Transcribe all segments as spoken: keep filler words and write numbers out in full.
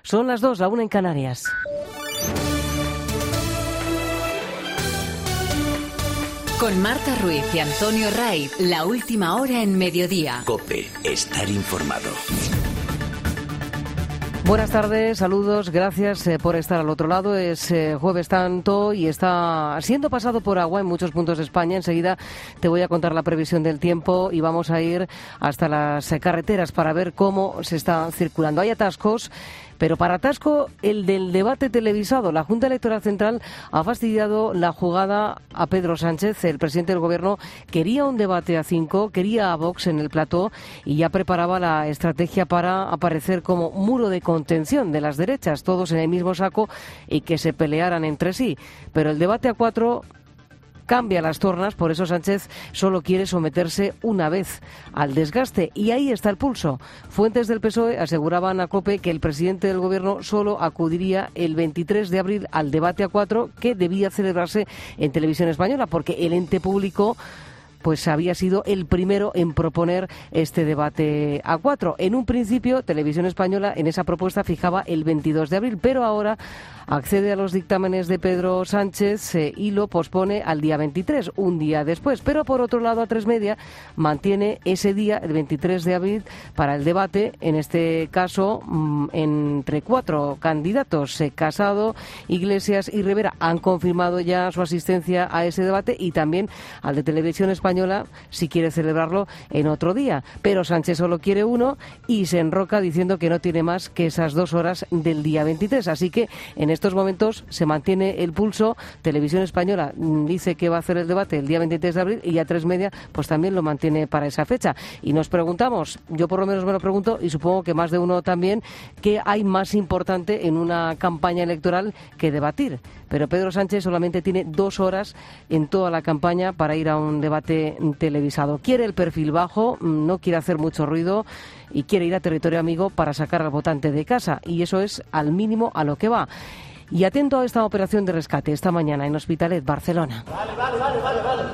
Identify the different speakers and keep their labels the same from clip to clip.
Speaker 1: Son las dos, la una en Canarias.
Speaker 2: Con Marta Ruiz y Antonio Raiz, la última hora en Mediodía.
Speaker 3: COPE, estar informado.
Speaker 1: Buenas tardes, saludos, gracias eh, por estar al otro lado. Es eh, Jueves Santo y está siendo pasado por agua en muchos puntos de España. Enseguida te voy a contar la previsión del tiempo y vamos a ir hasta las eh, carreteras para ver cómo se está circulando. Hay atascos. Pero para atasco, el del debate televisado. La Junta Electoral Central ha fastidiado la jugada a Pedro Sánchez. El presidente del Gobierno quería un debate a cinco, quería a Vox en el plató y ya preparaba la estrategia para aparecer como muro de contención de las derechas, todos en el mismo saco y que se pelearan entre sí. Pero el debate a cuatro cambia las tornas, por eso Sánchez solo quiere someterse una vez al desgaste. Y ahí está el pulso. Fuentes del P S O E aseguraban a COPE que el presidente del Gobierno solo acudiría el veintitrés de abril al debate a cuatro, que debía celebrarse en Televisión Española, porque el ente público pues había sido el primero en proponer este debate a cuatro. En un principio, Televisión Española en esa propuesta fijaba el veintidós de abril, pero ahora accede a los dictámenes de Pedro Sánchez eh, y lo pospone al día veintitrés, un día después. Pero por otro lado, A tres Media mantiene ese día, el veintitrés de abril, para el debate, en este caso mmm, entre cuatro candidatos. Eh, Casado, Iglesias y Rivera han confirmado ya su asistencia a ese debate y también al de Televisión Española, si quiere celebrarlo en otro día. Pero Sánchez solo quiere uno y se enroca diciendo que no tiene más que esas dos horas del día veintitrés. Así que en En estos momentos se mantiene el pulso. Televisión Española dice que va a hacer el debate el día veintitrés de abril y A tres Media pues también lo mantiene para esa fecha. Y nos preguntamos, yo por lo menos me lo pregunto y supongo que más de uno también, ¿qué hay más importante en una campaña electoral que debatir? Pero Pedro Sánchez solamente tiene dos horas en toda la campaña para ir a un debate televisado. Quiere el perfil bajo, no quiere hacer mucho ruido y quiere ir a territorio amigo para sacar al votante de casa. Y eso es al mínimo a lo que va. Y atento a esta operación de rescate esta mañana en Hospitalet, Barcelona.
Speaker 4: Vale, vale, vale, vale, vale.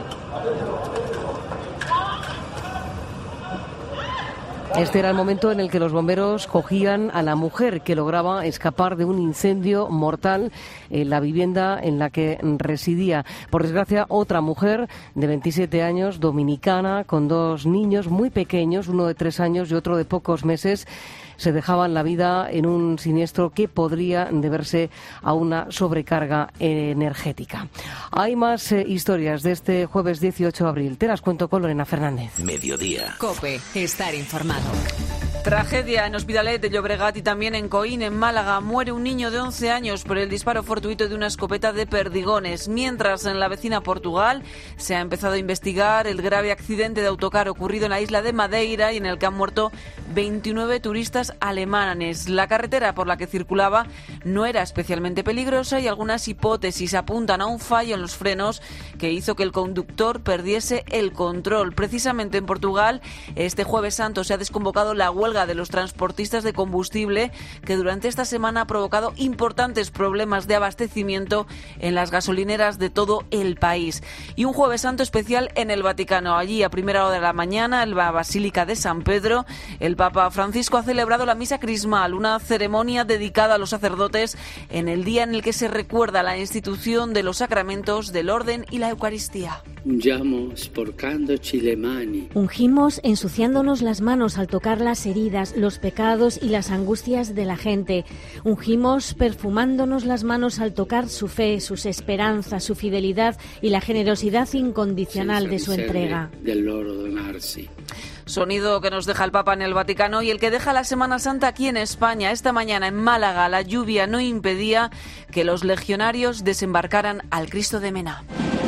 Speaker 1: Este era el momento en el que los bomberos cogían a la mujer que lograba escapar de un incendio mortal en la vivienda en la que residía. Por desgracia, otra mujer de veintisiete años, dominicana, con dos niños muy pequeños, uno de tres años y otro de pocos meses, se dejaban la vida en un siniestro que podría deberse a una sobrecarga energética. Hay más eh, historias de este jueves dieciocho de abril. Te las cuento con Lorena Fernández.
Speaker 3: Mediodía.
Speaker 2: COPE, estar informado.
Speaker 5: Tragedia en Hospitalet de Llobregat y también en Coín, en Málaga. Muere un niño de once años por el disparo fortuito de una escopeta de perdigones. Mientras, en la vecina Portugal se ha empezado a investigar el grave accidente de autocar ocurrido en la isla de Madeira y en el que han muerto veintinueve turistas alemanes. La carretera por la que circulaba no era especialmente peligrosa y algunas hipótesis apuntan a un fallo en los frenos que hizo que el conductor perdiese el control. Precisamente en Portugal, este Jueves Santo se ha desconvocado la huelga de los transportistas de combustible, que durante esta semana ha provocado importantes problemas de abastecimiento en las gasolineras de todo el país. Y un Jueves Santo especial en el Vaticano. Allí, a primera hora de la mañana, en la Basílica de San Pedro, el Papa Francisco ha celebrado la misa crismal, una ceremonia dedicada a los sacerdotes en el día en el que se recuerda la institución de los sacramentos del orden y la Eucaristía.
Speaker 6: Ungimos ensuciándonos las manos al tocar las heridas, los pecados y las angustias de la gente. Ungimos perfumándonos las manos al tocar su fe, sus esperanzas, su fidelidad y la generosidad incondicional de su entrega.
Speaker 5: Sonido que nos deja el Papa en el Vaticano y el que deja la Semana Santa aquí en España. Esta mañana en Málaga la lluvia no impedía que los legionarios desembarcaran al Cristo de Mena.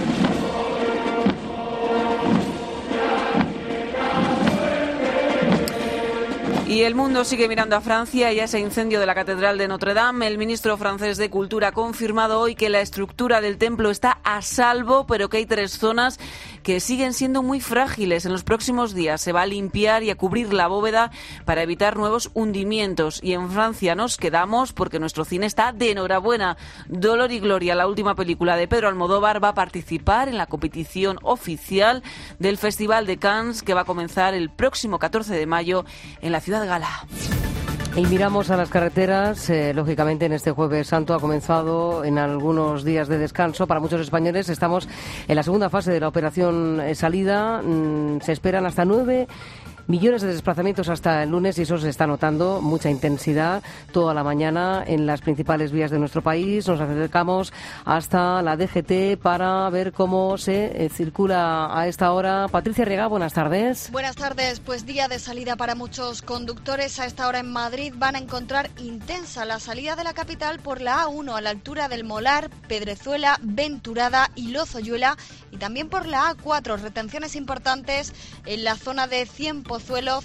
Speaker 5: Y el mundo sigue mirando a Francia y a ese incendio de la Catedral de Notre Dame. El ministro francés de Cultura ha confirmado hoy que la estructura del templo está a salvo, pero que hay tres zonas que siguen siendo muy frágiles. En los próximos días se va a limpiar y a cubrir la bóveda para evitar nuevos hundimientos. Y en Francia nos quedamos porque nuestro cine está de enhorabuena. Dolor y Gloria, la última película de Pedro Almodóvar, va a participar en la competición oficial del Festival de Cannes, que va a comenzar el próximo catorce de mayo en la ciudad gala.
Speaker 1: Y miramos a las carreteras, eh, lógicamente en este Jueves Santo ha comenzado en algunos días de descanso. Para muchos españoles estamos en la segunda fase de la operación eh, salida. Mm, se esperan hasta nueve millones de desplazamientos hasta el lunes y eso se está notando, mucha intensidad toda la mañana en las principales vías de nuestro país. Nos acercamos hasta la D G T para ver cómo se eh, circula a esta hora. Patricia Riega, buenas tardes.
Speaker 4: Buenas tardes, pues día de salida para muchos conductores. A esta hora en Madrid van a encontrar intensa la salida de la capital por la A uno a la altura del Molar, Pedrezuela, Venturada y Lozoyuela, y también por la A cuatro, retenciones importantes en la zona de Cienpozuelos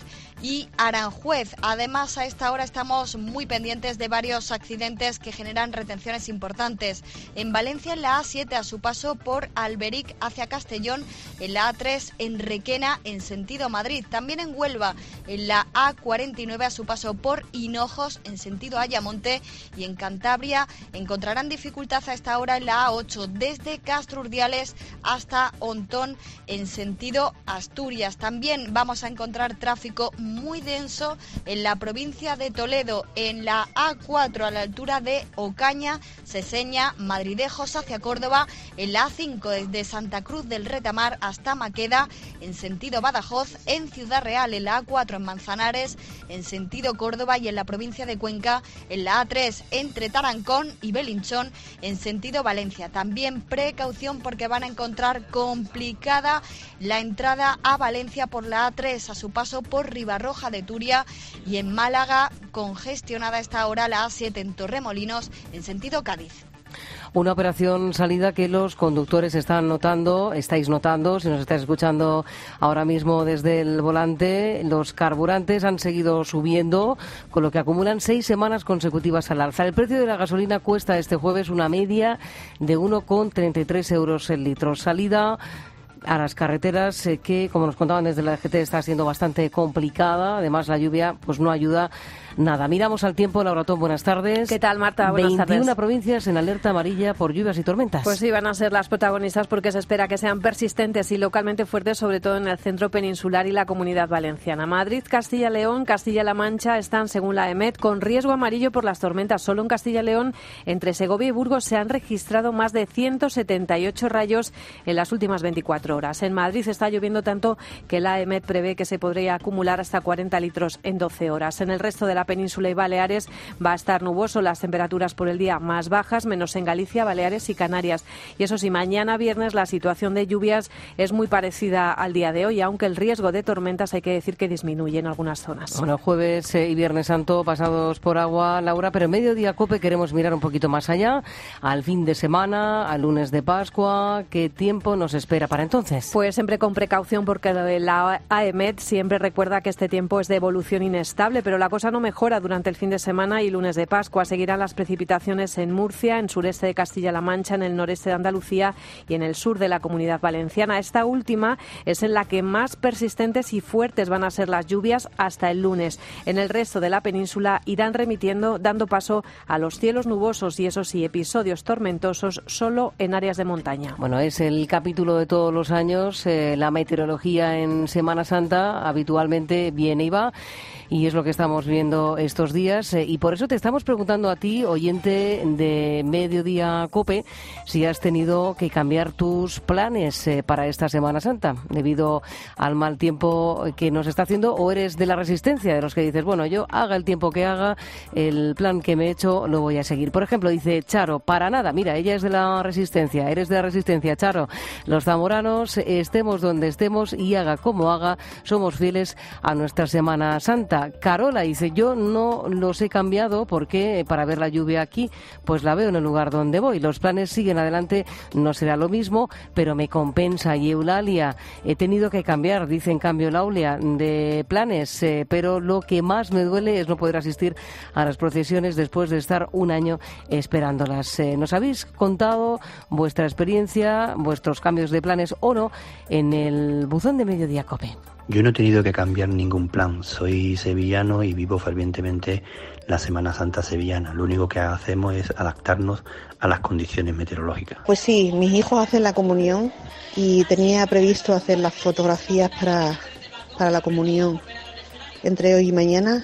Speaker 4: y Aranjuez. Además, a esta hora estamos muy pendientes de varios accidentes que generan retenciones importantes. En Valencia, en la A siete, a su paso por Alberic hacia Castellón, en la A tres, en Requena, en sentido Madrid. También en Huelva, en la A cuarenta y nueve, a su paso por Hinojos, en sentido Ayamonte. Y en Cantabria encontrarán dificultad a esta hora en la A ocho, desde Castro Urdiales hasta Ontón, en sentido Asturias. También vamos a encontrar tráfico muy denso en la provincia de Toledo, en la A cuatro a la altura de Ocaña, Seseña, Madridejos hacia Córdoba, en la A cinco desde Santa Cruz del Retamar hasta Maqueda, en sentido Badajoz, en Ciudad Real, en la A cuatro en Manzanares, en sentido Córdoba, y en la provincia de Cuenca, en la A tres entre Tarancón y Belinchón, en sentido Valencia. También precaución porque van a encontrar complicada la entrada a Valencia por la A tres a su paso por Ribarroja de Turia, y en Málaga congestionada a esta hora la A siete en Torremolinos en sentido Cádiz.
Speaker 1: Una operación salida que los conductores están notando, estáis notando, si nos estáis escuchando ahora mismo desde el volante. Los carburantes han seguido subiendo, con lo que acumulan seis semanas consecutivas al alza. El precio de la gasolina cuesta este jueves una media de uno coma treinta y tres euros el litro. Salida a las carreteras eh, que, como nos contaban desde la D G T, está siendo bastante complicada. Además, la lluvia pues no ayuda nada. Miramos al tiempo. Laura Tom, buenas tardes.
Speaker 7: ¿Qué tal, Marta? Buenas tardes.
Speaker 1: veintiuna provincias en alerta amarilla por lluvias y tormentas.
Speaker 7: Pues sí, van a ser las protagonistas porque se espera que sean persistentes y localmente fuertes, sobre todo en el centro peninsular y la Comunidad Valenciana. Madrid, Castilla y León, Castilla-La Mancha están, según la EMET, con riesgo amarillo por las tormentas. Solo en Castilla y León, entre Segovia y Burgos, se han registrado más de ciento setenta y ocho rayos en las últimas veinticuatro horas. En Madrid está lloviendo tanto que la EMET prevé que se podría acumular hasta cuarenta litros en doce horas. En el resto de la península y Baleares va a estar nuboso, las temperaturas por el día más bajas, menos en Galicia, Baleares y Canarias. Y eso sí, mañana viernes la situación de lluvias es muy parecida al día de hoy, aunque el riesgo de tormentas hay que decir que disminuye en algunas zonas.
Speaker 1: Bueno, jueves eh, y viernes santo pasados por agua, Laura, pero en mediodía COPE queremos mirar un poquito más allá, al fin de semana, al lunes de Pascua. ¿Qué tiempo nos espera para entonces?
Speaker 7: Pues siempre con precaución, porque la AEMET siempre recuerda que este tiempo es de evolución inestable, pero la cosa no mejora durante el fin de semana y lunes de Pascua. Seguirán las precipitaciones en Murcia, en sureste de Castilla-La Mancha, en el noreste de Andalucía y en el sur de la Comunidad Valenciana. Esta última es en la que más persistentes y fuertes van a ser las lluvias hasta el lunes. En el resto de la península irán remitiendo, dando paso a los cielos nubosos y, eso sí, episodios tormentosos solo en áreas de montaña.
Speaker 1: Bueno, es el capítulo de todos los años. Eh, la meteorología en Semana Santa habitualmente viene y va, y es lo que estamos viendo estos días, eh, y por eso te estamos preguntando a ti, oyente de Mediodía COPE, si has tenido que cambiar tus planes eh, para esta Semana Santa debido al mal tiempo que nos está haciendo, o eres de la resistencia, de los que dices, bueno, yo haga el tiempo que haga, el plan que me he hecho lo voy a seguir. Por ejemplo, dice Charo, para nada, mira, ella es de la resistencia, eres de la resistencia, Charo. Los zamoranos, estemos donde estemos y haga como haga, somos fieles a nuestra Semana Santa. Carola dice, yo no los he cambiado porque para ver la lluvia aquí, pues la veo en el lugar donde voy. Los planes siguen adelante, no será lo mismo, pero me compensa. Y Eulalia, he tenido que cambiar, dice en cambio Laulia, de planes, eh, pero lo que más me duele es no poder asistir a las procesiones después de estar un año esperándolas. Eh, nos habéis contado vuestra experiencia, vuestros cambios de planes o no, en el buzón de Mediodía COPE.
Speaker 8: Yo no he tenido que cambiar ningún plan. Soy sevillano y vivo fervientemente la Semana Santa sevillana. Lo único que hacemos es adaptarnos a las condiciones meteorológicas.
Speaker 9: Pues sí, mis hijos hacen la comunión y tenía previsto hacer las fotografías para, para la comunión entre hoy y mañana,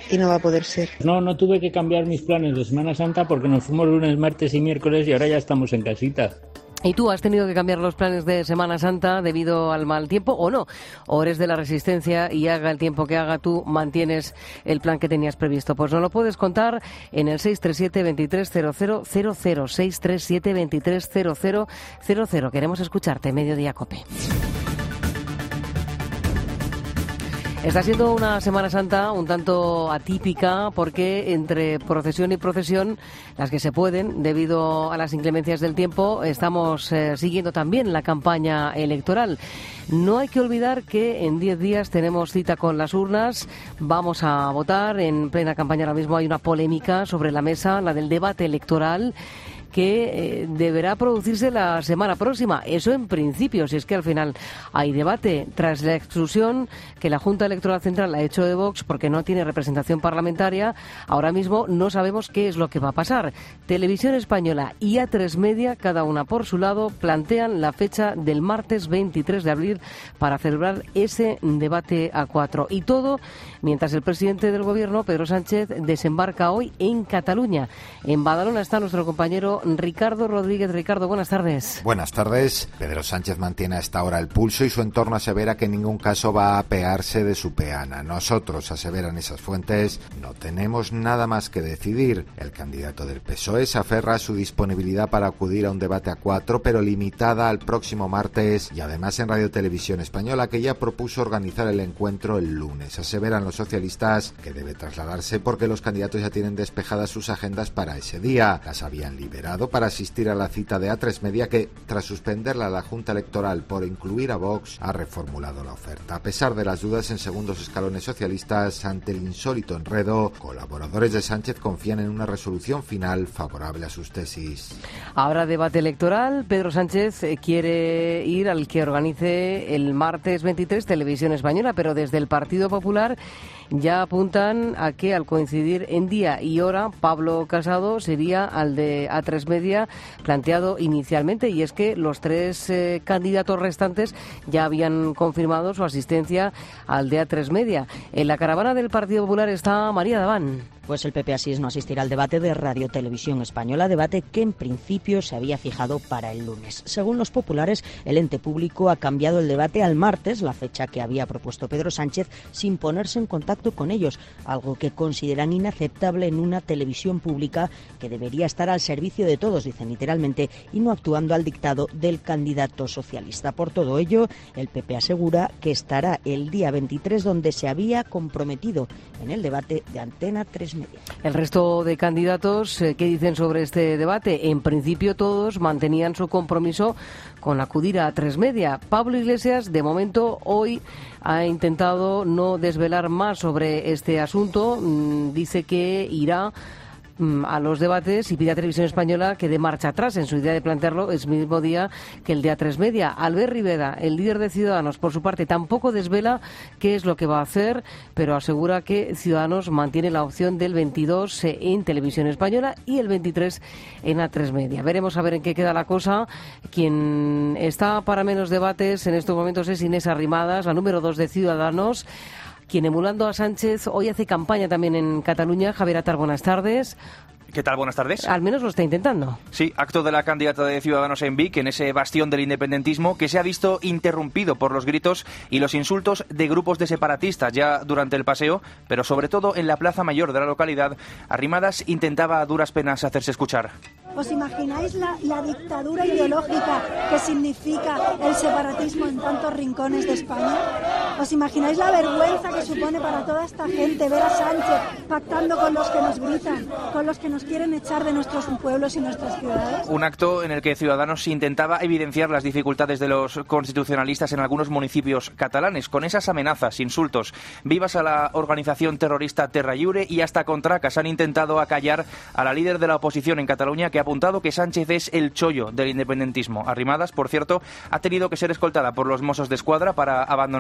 Speaker 9: y no va a poder ser.
Speaker 10: No, no tuve que cambiar mis planes de Semana Santa porque nos fuimos lunes, martes y miércoles y ahora ya estamos en casita.
Speaker 1: ¿Y tú has tenido que cambiar los planes de Semana Santa debido al mal tiempo o no? ¿O eres de la Resistencia y haga el tiempo que haga, tú mantienes el plan que tenías previsto? Pues nos lo puedes contar en el seis tres siete, veintitrés cero cero cero cero, seis tres siete, veintitrés cero cero cero cero. Queremos escucharte, Mediodía Cope. Está siendo una Semana Santa un tanto atípica porque entre procesión y procesión, las que se pueden debido a las inclemencias del tiempo, estamos eh, siguiendo también la campaña electoral. No hay que olvidar que en diez días tenemos cita con las urnas, vamos a votar. En plena campaña ahora mismo hay una polémica sobre la mesa, la del debate electoral, que eh, deberá producirse la semana próxima. Eso en principio, si es que al final hay debate. Tras la exclusión que la Junta Electoral Central ha hecho de Vox porque no tiene representación parlamentaria, ahora mismo no sabemos qué es lo que va a pasar. Televisión Española y A tres Media, cada una por su lado, plantean la fecha del martes veintitrés de abril para celebrar ese debate a cuatro. Y todo mientras el presidente del Gobierno, Pedro Sánchez, desembarca hoy en Cataluña. En Badalona está nuestro compañero Ricardo Rodríguez. Ricardo, buenas tardes.
Speaker 11: Buenas tardes. Pedro Sánchez mantiene a esta hora el pulso y su entorno asevera que en ningún caso va a apearse de su peana. Nosotros, aseveran esas fuentes, no tenemos nada más que decidir. El candidato del P S O E se aferra a su disponibilidad para acudir a un debate a cuatro, pero limitada al próximo martes, y además en Radio Televisión Española, que ya propuso organizar el encuentro el lunes. Aseveran los socialistas que debe trasladarse porque los candidatos ya tienen despejadas sus agendas para ese día. Las habían liberado para asistir a la cita de A tres Media, que, tras suspenderla a la Junta Electoral por incluir a Vox, ha reformulado la oferta. A pesar de las dudas en segundos escalones socialistas ante el insólito enredo, colaboradores de Sánchez confían en una resolución final favorable a sus tesis.
Speaker 1: Ahora debate electoral. Pedro Sánchez quiere ir al que organice el martes veintitrés Televisión Española, pero desde el Partido Popular ya apuntan a que al coincidir en día y hora, Pablo Casado sería al de A tres Media planteado inicialmente, y es que los tres eh, candidatos restantes ya habían confirmado su asistencia al de A tres Media. En la caravana del Partido Popular está María Daván.
Speaker 12: Pues el P P Asís no asistirá al debate de Radio Televisión Española, debate que en principio se había fijado para el lunes. Según los populares, el ente público ha cambiado el debate al martes, la fecha que había propuesto Pedro Sánchez, sin ponerse en contacto con ellos, algo que consideran inaceptable en una televisión pública que debería estar al servicio de todos, dicen literalmente, y no actuando al dictado del candidato socialista. Por todo ello, el P P asegura que estará el día veintitrés donde se había comprometido, en el debate de Antena tres Media.
Speaker 1: El resto de candidatos, ¿qué dicen sobre este debate? En principio todos mantenían su compromiso con acudir a A tres Media. Pablo Iglesias, de momento, hoy ha intentado no desvelar más sobre este asunto. Dice que irá a los debates y pide a Televisión Española que dé marcha atrás en su idea de plantearlo el mismo día que el de A tres Media. Albert Rivera, el líder de Ciudadanos, por su parte, tampoco desvela qué es lo que va a hacer, pero asegura que Ciudadanos mantiene la opción del veintidós en Televisión Española y el veintitrés en A tres Media. Veremos a ver en qué queda la cosa. Quien está para menos debates en estos momentos es Inés Arrimadas, la número dos de Ciudadanos, quien, emulando a Sánchez, hoy hace campaña también en Cataluña. Javier Atar, buenas tardes.
Speaker 13: ¿Qué tal? Buenas tardes.
Speaker 1: Al menos lo está intentando.
Speaker 13: Sí, acto de la candidata de Ciudadanos en Vic, en ese bastión del independentismo que se ha visto interrumpido por los gritos y los insultos de grupos de separatistas ya durante el paseo, pero sobre todo en la plaza mayor de la localidad. Arrimadas intentaba a duras penas hacerse escuchar.
Speaker 14: ¿Os imagináis la, la dictadura ideológica que significa el separatismo en tantos rincones de España? ¿Os imagináis la vergüenza que supone para toda esta gente ver a Sánchez pactando con los que nos gritan, con los que nos quieren echar de nuestros pueblos y nuestras ciudades?
Speaker 13: Un acto en el que Ciudadanos intentaba evidenciar las dificultades de los constitucionalistas en algunos municipios catalanes, con esas amenazas, insultos, vivas a la organización terrorista Terra Lliure, y hasta con tracas han intentado acallar a la líder de la oposición en Cataluña, que ha apuntado que Sánchez es el chollo del independentismo. Arrimadas, por cierto, ha tenido que ser escoltada por los Mossos de Escuadra para abandonar Vic,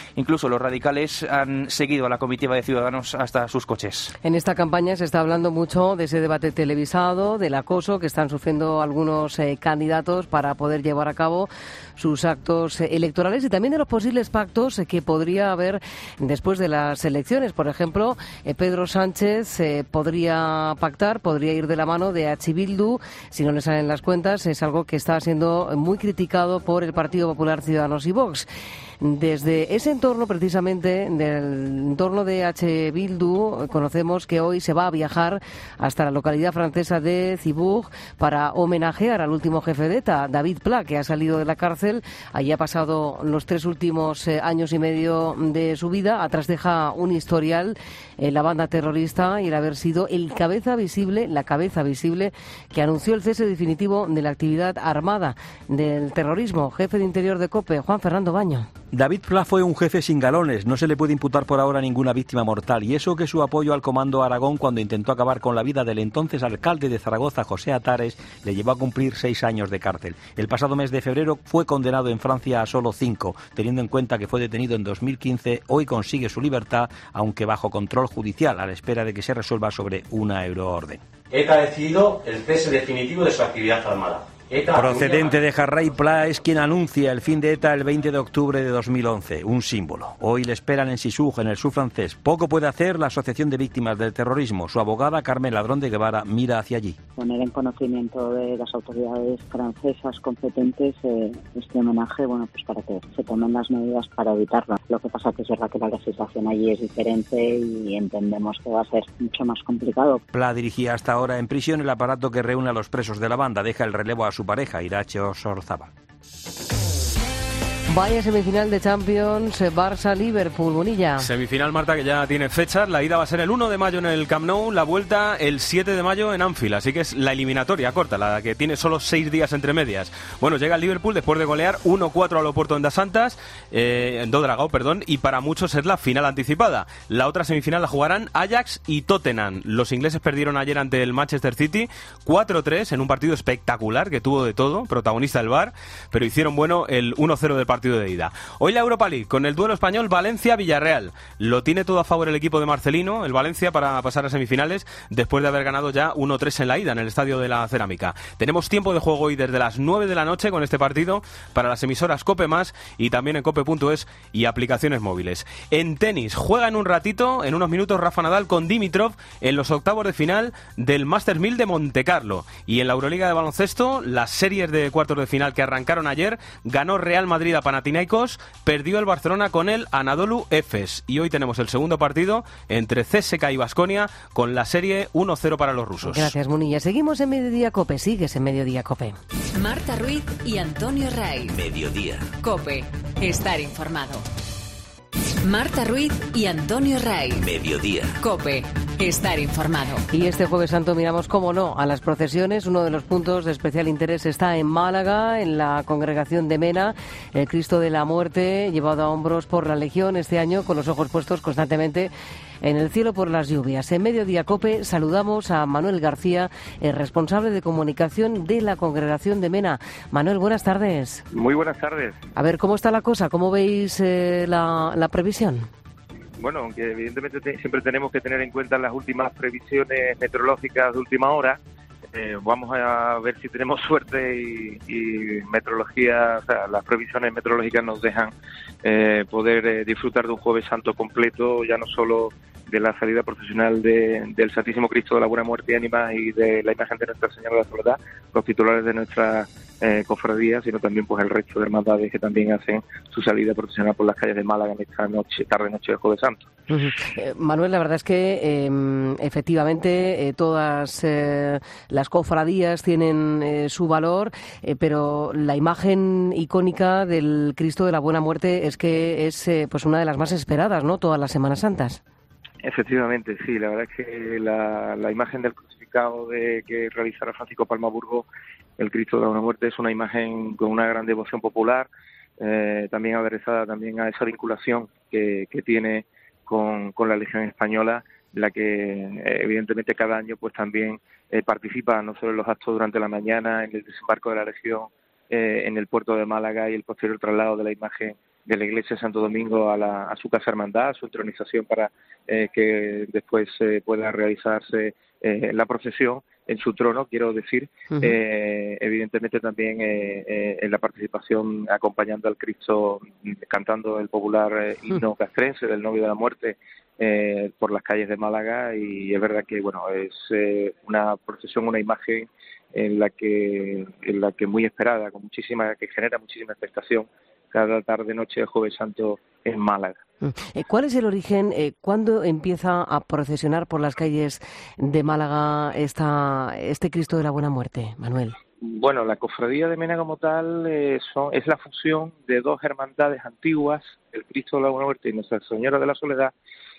Speaker 13: Incluso los radicales han seguido a la comitiva de Ciudadanos hasta sus coches.
Speaker 1: En esta campaña se está hablando mucho de ese debate televisado, del acoso que están sufriendo algunos eh, candidatos para poder llevar a cabo sus actos eh, electorales y también de los posibles pactos eh, que podría haber después de las elecciones. Por ejemplo, eh, Pedro Sánchez eh, podría pactar, podría ir de la mano de H. Bildu. Si no le salen las cuentas, es algo que está siendo muy criticado por el Partido Popular, Ciudadanos y Vox. Desde ese entorno, precisamente, del entorno de H. Bildu, conocemos que hoy se va a viajar hasta la localidad francesa de Cibourg para homenajear al último jefe de ETA, David Pla, que ha salido de la cárcel. Allí ha pasado los tres últimos eh, años y medio de su vida. Atrás deja un historial en la banda terrorista y el haber sido el cabeza visible, la cabeza visible que anunció el cese definitivo de la actividad armada del terrorismo. Jefe de Interior de COPE, Juan Fernando Baño.
Speaker 15: David Pla fue un jefe sin galones, no se le puede imputar por ahora ninguna víctima mortal, y eso que su apoyo al Comando Aragón cuando intentó acabar con la vida del entonces alcalde de Zaragoza, José Atares, le llevó a cumplir seis años de cárcel. El pasado mes de febrero fue condenado en Francia a solo cinco, teniendo en cuenta que fue detenido en dos mil quince, hoy consigue su libertad, aunque bajo control judicial, a la espera de que se resuelva sobre una euroorden.
Speaker 16: ETA ha decidido el cese definitivo de su actividad armada.
Speaker 15: Procedente de Jarray, Pla es quien anuncia el fin de ETA el veinte de octubre de dos mil once, un símbolo. Hoy le esperan en Sisug, en el sur francés. Poco puede hacer la Asociación de Víctimas del Terrorismo. Su abogada, Carmen Ladrón de Guevara, mira hacia allí.
Speaker 17: Poner en conocimiento de las autoridades francesas competentes eh, este homenaje, bueno, pues para que se tomen las medidas para evitarlo. Lo que pasa que es verdad que la legislación allí es diferente y entendemos que va a ser mucho más complicado.
Speaker 15: Pla dirigía hasta ahora en prisión el aparato que reúne a los presos de la banda. Deja el relevo a su pareja, Irache Osorzábal.
Speaker 1: Vaya semifinal de Champions, Barça-Liverpool, Bonilla.
Speaker 18: Semifinal, Marta, que ya tiene fechas. La ida va a ser el uno de mayo en el Camp Nou, la vuelta el siete de mayo en Anfield. Así que es la eliminatoria corta, la que tiene solo seis días entre medias. Bueno, llega el Liverpool después de golear uno cuatro al Oporto en Das Santas, eh, en Do Dragao, perdón, y para muchos es la final anticipada. La otra semifinal la jugarán Ajax y Tottenham. Los ingleses perdieron ayer ante el Manchester City cuatro tres en un partido espectacular que tuvo de todo, protagonista el V A R, pero hicieron bueno el uno cero del partido de ida. Hoy la Europa League con el duelo español Valencia-Villarreal. Lo tiene todo a favor el equipo de Marcelino, el Valencia, para pasar a semifinales después de haber ganado ya uno tres en la ida en el Estadio de la Cerámica. Tenemos tiempo de juego hoy desde las nueve de la noche con este partido para las emisoras COPE más y también en cope punto es y aplicaciones móviles. En tenis juega en un ratito, en unos minutos, Rafa Nadal con Dimitrov en los octavos de final del Masters mil de Montecarlo. Y en la Euroliga de baloncesto, las series de cuartos de final que arrancaron ayer, ganó Real Madrid a Panathinaikos, perdió el Barcelona con el Anadolu Efes. Y hoy tenemos el segundo partido entre C S K y Baskonia con la serie uno cero para los rusos.
Speaker 1: Gracias, Munilla. Seguimos en Mediodía Cope. Sigues en Mediodía Cope.
Speaker 2: Marta Ruiz y Antonio Raiz.
Speaker 3: Mediodía.
Speaker 2: Cope. Estar informado. Marta Ruiz y Antonio Raiz.
Speaker 3: Mediodía.
Speaker 2: Cope. Estar informado.
Speaker 1: Y este Jueves Santo miramos, cómo no, a las procesiones. Uno de los puntos de especial interés está en Málaga, en la congregación de Mena, el Cristo de la Muerte, llevado a hombros por la Legión este año, con los ojos puestos constantemente en el cielo por las lluvias. En Mediodía Cope saludamos a Manuel García, el responsable de comunicación de la congregación de Mena. Manuel, buenas tardes.
Speaker 19: Muy buenas tardes.
Speaker 1: A ver, ¿cómo está la cosa? ¿Cómo veis eh, la, la previsión?
Speaker 19: Bueno, aunque evidentemente te, siempre tenemos que tener en cuenta las últimas previsiones meteorológicas de última hora, eh, vamos a ver si tenemos suerte y, y meteorología, o sea, las previsiones meteorológicas nos dejan eh, poder eh, disfrutar de un Jueves Santo completo, ya no solo de la salida procesional de, del Santísimo Cristo de la Buena Muerte y Ánimas y de la imagen de Nuestra Señora de la Soledad, los titulares de nuestra eh, cofradía, sino también pues el resto de hermandades que también hacen su salida procesional por las calles de Málaga en esta noche, tarde-noche del Jueves Santo.
Speaker 1: Uh-huh. Eh, Manuel, la verdad es que eh, efectivamente eh, todas eh, las cofradías tienen eh, su valor, eh, pero la imagen icónica del Cristo de la Buena Muerte es que es eh, pues una de las más esperadas, ¿no?, todas las Semanas Santas.
Speaker 19: Efectivamente, sí, la verdad es que la, la imagen del crucificado de que realizará Francisco Palmaburgo, el Cristo de la Buena Muerte, es una imagen con una gran devoción popular, eh, también aderezada también a esa vinculación que, que tiene con, con la Legión Española, la que eh, evidentemente cada año pues también eh, participa no solo en los actos durante la mañana, en el desembarco de la Legión eh, en el puerto de Málaga y el posterior traslado de la imagen de la Iglesia de Santo Domingo a, la, a su Casa Hermandad, a su entronización para eh, que después eh, pueda realizarse eh, la procesión en su trono, quiero decir, uh-huh. eh, evidentemente también eh, eh, en la participación acompañando al Cristo, cantando el popular eh, himno uh-huh. castrense del Novio de la Muerte eh, por las calles de Málaga, y es verdad que bueno es eh, una procesión, una imagen en la que en la que muy esperada, con muchísima que genera muchísima expectación cada tarde noche de Jueves Santo en Málaga.
Speaker 1: ¿Cuál es el origen? Eh, ¿Cuándo empieza a procesionar por las calles de Málaga esta, este Cristo de la Buena Muerte, Manuel?
Speaker 19: Bueno, la Cofradía de Mena como tal eh, son, es la fusión de dos hermandades antiguas, el Cristo de la Buena Muerte y Nuestra Señora de la Soledad,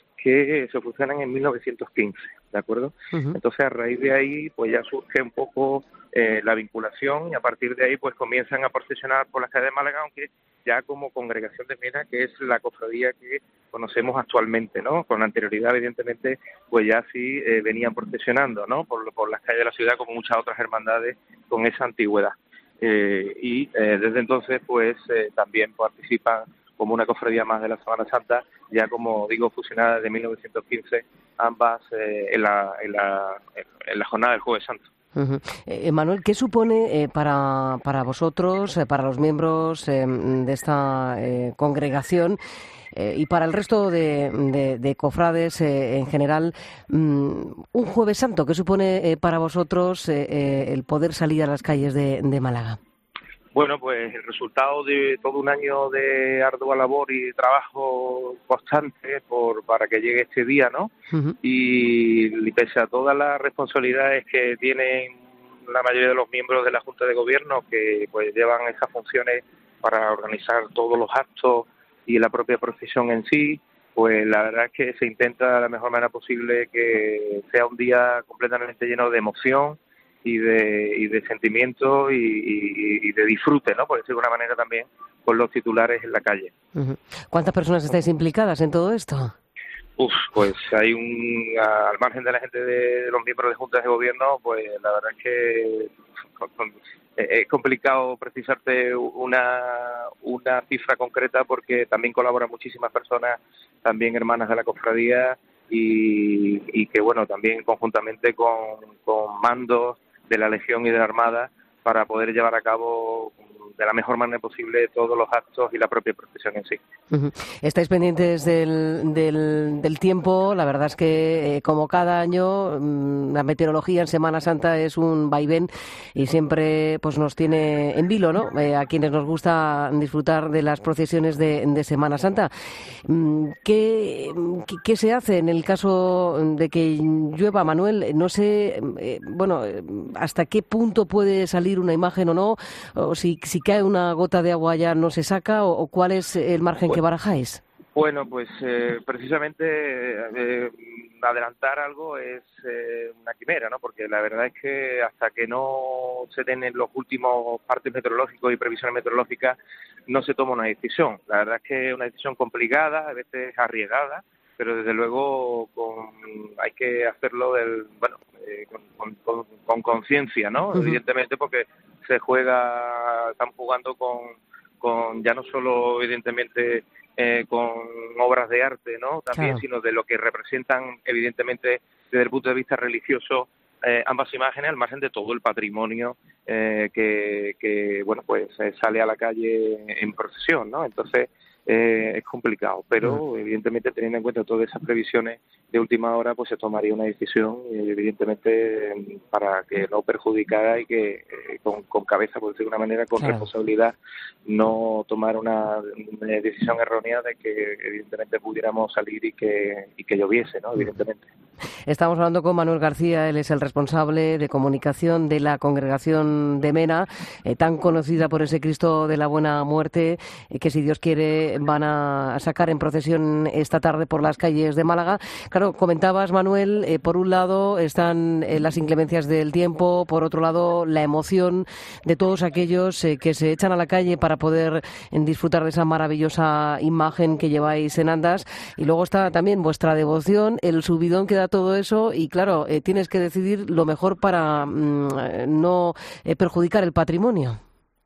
Speaker 19: que se fusionan en mil novecientos quince, ¿de acuerdo? Uh-huh. Entonces, a raíz de ahí, pues ya surge un poco eh, la vinculación, y a partir de ahí, pues comienzan a procesionar por las calles de Málaga, aunque ya como congregación de Mena, que es la cofradía que conocemos actualmente, ¿no? Con anterioridad, evidentemente, pues ya sí eh, venían procesionando, ¿no? Por, por las calles de la ciudad, como muchas otras hermandades con esa antigüedad. Eh, y eh, desde entonces, pues eh, también participan como una cofradía más de la Semana Santa, ya como digo, fusionada desde mil novecientos quince, ambas eh, en, la, en, la, en la jornada del Jueves Santo.
Speaker 1: Uh-huh. Eh, Manuel, ¿qué supone eh, para, para vosotros, eh, para los miembros eh, de esta eh, congregación eh, y para el resto de, de, de cofrades eh, en general, um, un Jueves Santo? ¿Qué supone eh, para vosotros eh, eh, el poder salir a las calles de, de Málaga?
Speaker 19: Bueno, pues el resultado de todo un año de ardua labor y trabajo constante por para que llegue este día, ¿no? Uh-huh. Y, y pese a todas las responsabilidades que tienen la mayoría de los miembros de la Junta de Gobierno, que pues llevan esas funciones para organizar todos los actos y la propia procesión en sí, pues la verdad es que se intenta de la mejor manera posible que sea un día completamente lleno de emoción y de y de sentimiento y, y, y de disfrute, ¿no? Por decirlo de una manera también, con los titulares en la calle.
Speaker 1: Uh-huh. ¿Cuántas personas estáis implicadas en todo esto?
Speaker 19: Uf, pues hay un... al margen de la gente de, de los miembros de juntas de gobierno, pues la verdad es que es complicado precisarte una, una cifra concreta, porque también colaboran muchísimas personas, también hermanas de la cofradía, y, y que, bueno, también conjuntamente con, con mandos de la Legión y de la Armada, para poder llevar a cabo de la mejor manera posible todos los actos y la propia procesión en sí.
Speaker 1: Uh-huh. Estáis pendientes del, del, del tiempo. La verdad es que, eh, como cada año, mmm, la meteorología en Semana Santa es un vaivén y siempre pues nos tiene en vilo, ¿no? Eh, a quienes nos gusta disfrutar de las procesiones de, de Semana Santa. ¿Qué, qué, ¿Qué se hace en el caso de que llueva, Manuel? No sé, eh, bueno, hasta qué punto puede salir una imagen o no, o si, si cae una gota de agua ya no se saca, o, o cuál es el margen
Speaker 19: bueno,
Speaker 1: que barajáis.
Speaker 19: Bueno, pues eh, precisamente eh, adelantar algo es eh, una quimera, ¿no? Porque la verdad es que hasta que no se den los últimos partes meteorológicos y previsiones meteorológicas, no se toma una decisión. La verdad es que es una decisión complicada, a veces arriesgada, pero desde luego con, hay que hacerlo del, bueno, eh, con, con, con conciencia, ¿no? Uh-huh. Evidentemente, porque se juega, están jugando con, con ya no solo evidentemente eh, con obras de arte, ¿no? También, claro, sino de lo que representan evidentemente desde el punto de vista religioso eh, ambas imágenes, al margen de todo el patrimonio eh, que, que bueno pues eh, sale a la calle en procesión, ¿no? Entonces Eh, es complicado, pero evidentemente teniendo en cuenta todas esas previsiones de última hora, pues se tomaría una decisión, evidentemente para que no perjudicara y que eh, con, con cabeza, por decirlo de una manera, con claro, responsabilidad, no tomar una, una decisión errónea de que evidentemente pudiéramos salir y que y que lloviese, ¿no? Evidentemente.
Speaker 1: Estamos hablando con Manuel García, él es el responsable de comunicación de la Congregación de Mena, eh, tan conocida por ese Cristo de la Buena Muerte, eh, que si Dios quiere van a sacar en procesión esta tarde por las calles de Málaga. Claro, comentabas, Manuel, eh, por un lado están eh, las inclemencias del tiempo, por otro lado la emoción de todos aquellos eh, que se echan a la calle para poder eh, disfrutar de esa maravillosa imagen que lleváis en andas, y luego está también vuestra devoción, el subidón que da todo eso, y claro, eh, tienes que decidir lo mejor para mm, no eh, perjudicar el patrimonio.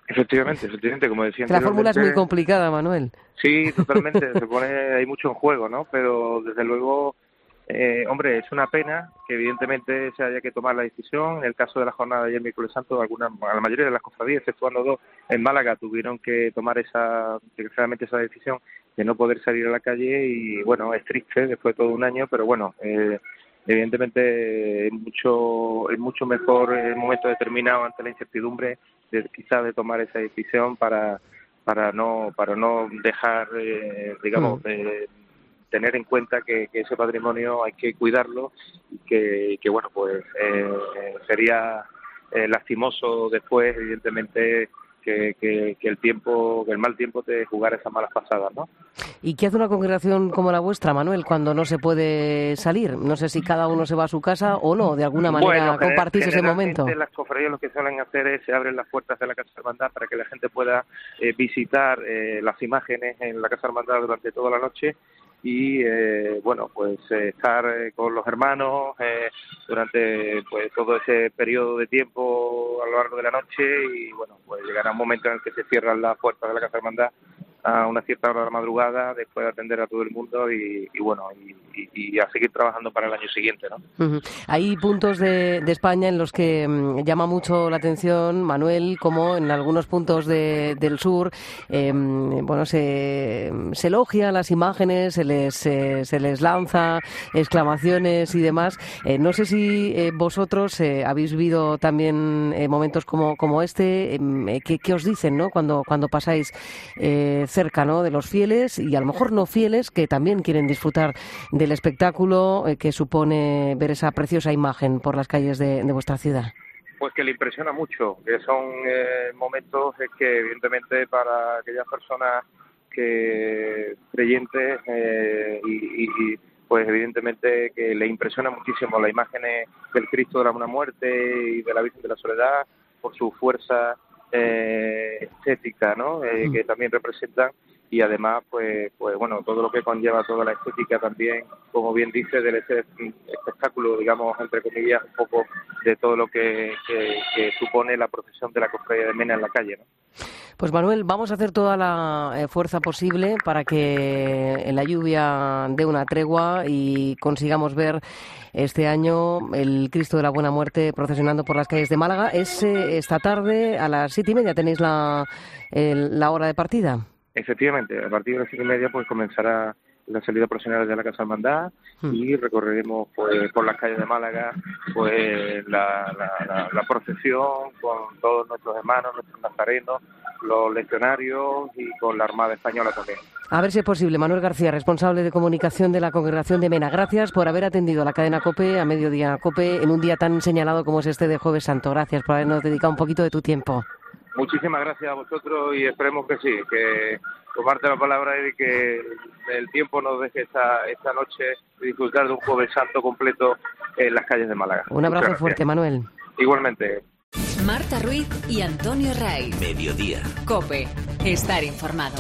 Speaker 19: Efectivamente, efectivamente, como decía
Speaker 1: La fórmula es muy complicada, Manuel.
Speaker 19: Sí, totalmente, se pone, hay mucho en juego, ¿no? Pero desde luego, eh, hombre, es una pena que evidentemente se haya que tomar la decisión. En el caso de la jornada de ayer, miércoles santo, algunas, la mayoría de las cofradías, exceptuando dos en Málaga, tuvieron que tomar esa, desgraciadamente, esa decisión de no poder salir a la calle y, bueno, es triste después de todo un año, pero bueno, eh, evidentemente es mucho, es mucho mejor en un momento determinado ante la incertidumbre de quizás de tomar esa decisión para para no para no dejar eh, digamos mm. eh, tener en cuenta que, que ese patrimonio hay que cuidarlo y que, que bueno pues eh, sería eh, lastimoso después evidentemente que, que, que el tiempo que el mal tiempo te jugara esas malas pasadas, ¿no?
Speaker 1: ¿Y qué hace una congregación como la vuestra, Manuel, cuando no se puede salir? No sé si cada uno se va a su casa o no, de alguna manera
Speaker 19: bueno,
Speaker 1: compartís ese momento.
Speaker 19: Las cofradías lo que suelen hacer es se abren las puertas de la Casa Hermandad para que la gente pueda eh, visitar eh, las imágenes en la Casa Hermandad durante toda la noche y eh, bueno pues eh, estar eh, con los hermanos eh, durante pues todo ese periodo de tiempo a lo largo de la noche y bueno pues llegará un momento en el que se cierran las puertas de la Casa Hermandad a una cierta hora de la madrugada después de atender a todo el mundo y, y bueno y, y, y a seguir trabajando para el año siguiente, ¿no?
Speaker 1: Uh-huh. Hay puntos de, de España en los que um, llama mucho la atención, Manuel, como en algunos puntos de, del sur eh, bueno se, se elogia las imágenes, se les eh, se les lanza exclamaciones y demás. Eh, no sé si eh, vosotros eh, habéis vivido también eh, momentos como como este. Eh, ¿qué, ¿Qué os dicen, no? Cuando cuando pasáis eh, cerca, ¿no?, de los fieles y a lo mejor no fieles que también quieren disfrutar del espectáculo eh, que supone ver esa preciosa imagen por las calles de, de vuestra ciudad?
Speaker 19: Pues que le impresiona mucho, que son eh, momentos que evidentemente para aquellas personas que creyentes eh, y, y pues evidentemente que le impresiona muchísimo las imágenes del Cristo de la Buena Muerte y de la Virgen de la Soledad por su fuerza Eh, estética, ¿no? Eh, que también representan y además pues pues bueno todo lo que conlleva toda la estética también, como bien dice, del ese espectáculo, digamos entre comillas, un poco de todo lo que, que, que supone la procesión de la cofradía de Mena en la calle, ¿no?
Speaker 1: Pues Manuel, vamos a hacer toda la eh, fuerza posible para que en la lluvia dé una tregua y consigamos ver este año el Cristo de la Buena Muerte procesionando por las calles de Málaga. Es eh, esta tarde a las siete y media, ¿tenéis la, el, la hora de partida?
Speaker 19: Efectivamente, a partir de las siete y media pues comenzará la salida procesional de la Casa Hermandad hmm. y recorreremos pues por las calles de Málaga pues la, la, la, la procesión con todos nuestros hermanos, nuestros nazarenos, los legionarios y con la Armada Española también.
Speaker 1: A ver si es posible. Manuel García, responsable de comunicación de la Congregación de Mena. Gracias por haber atendido a la cadena COPE, a Mediodía COPE, en un día tan señalado como es este de Jueves Santo. Gracias por habernos dedicado un poquito de tu tiempo.
Speaker 19: Muchísimas gracias a vosotros y esperemos que sí, que tomarte la palabra y que el tiempo nos deje esta, esta noche disfrutar de un Jueves Santo completo en las calles de Málaga.
Speaker 1: Un abrazo fuerte, Manuel.
Speaker 19: Igualmente.
Speaker 2: Marta Ruiz y Antonio Raiz.
Speaker 3: Mediodía.
Speaker 2: COPE. Estar informado.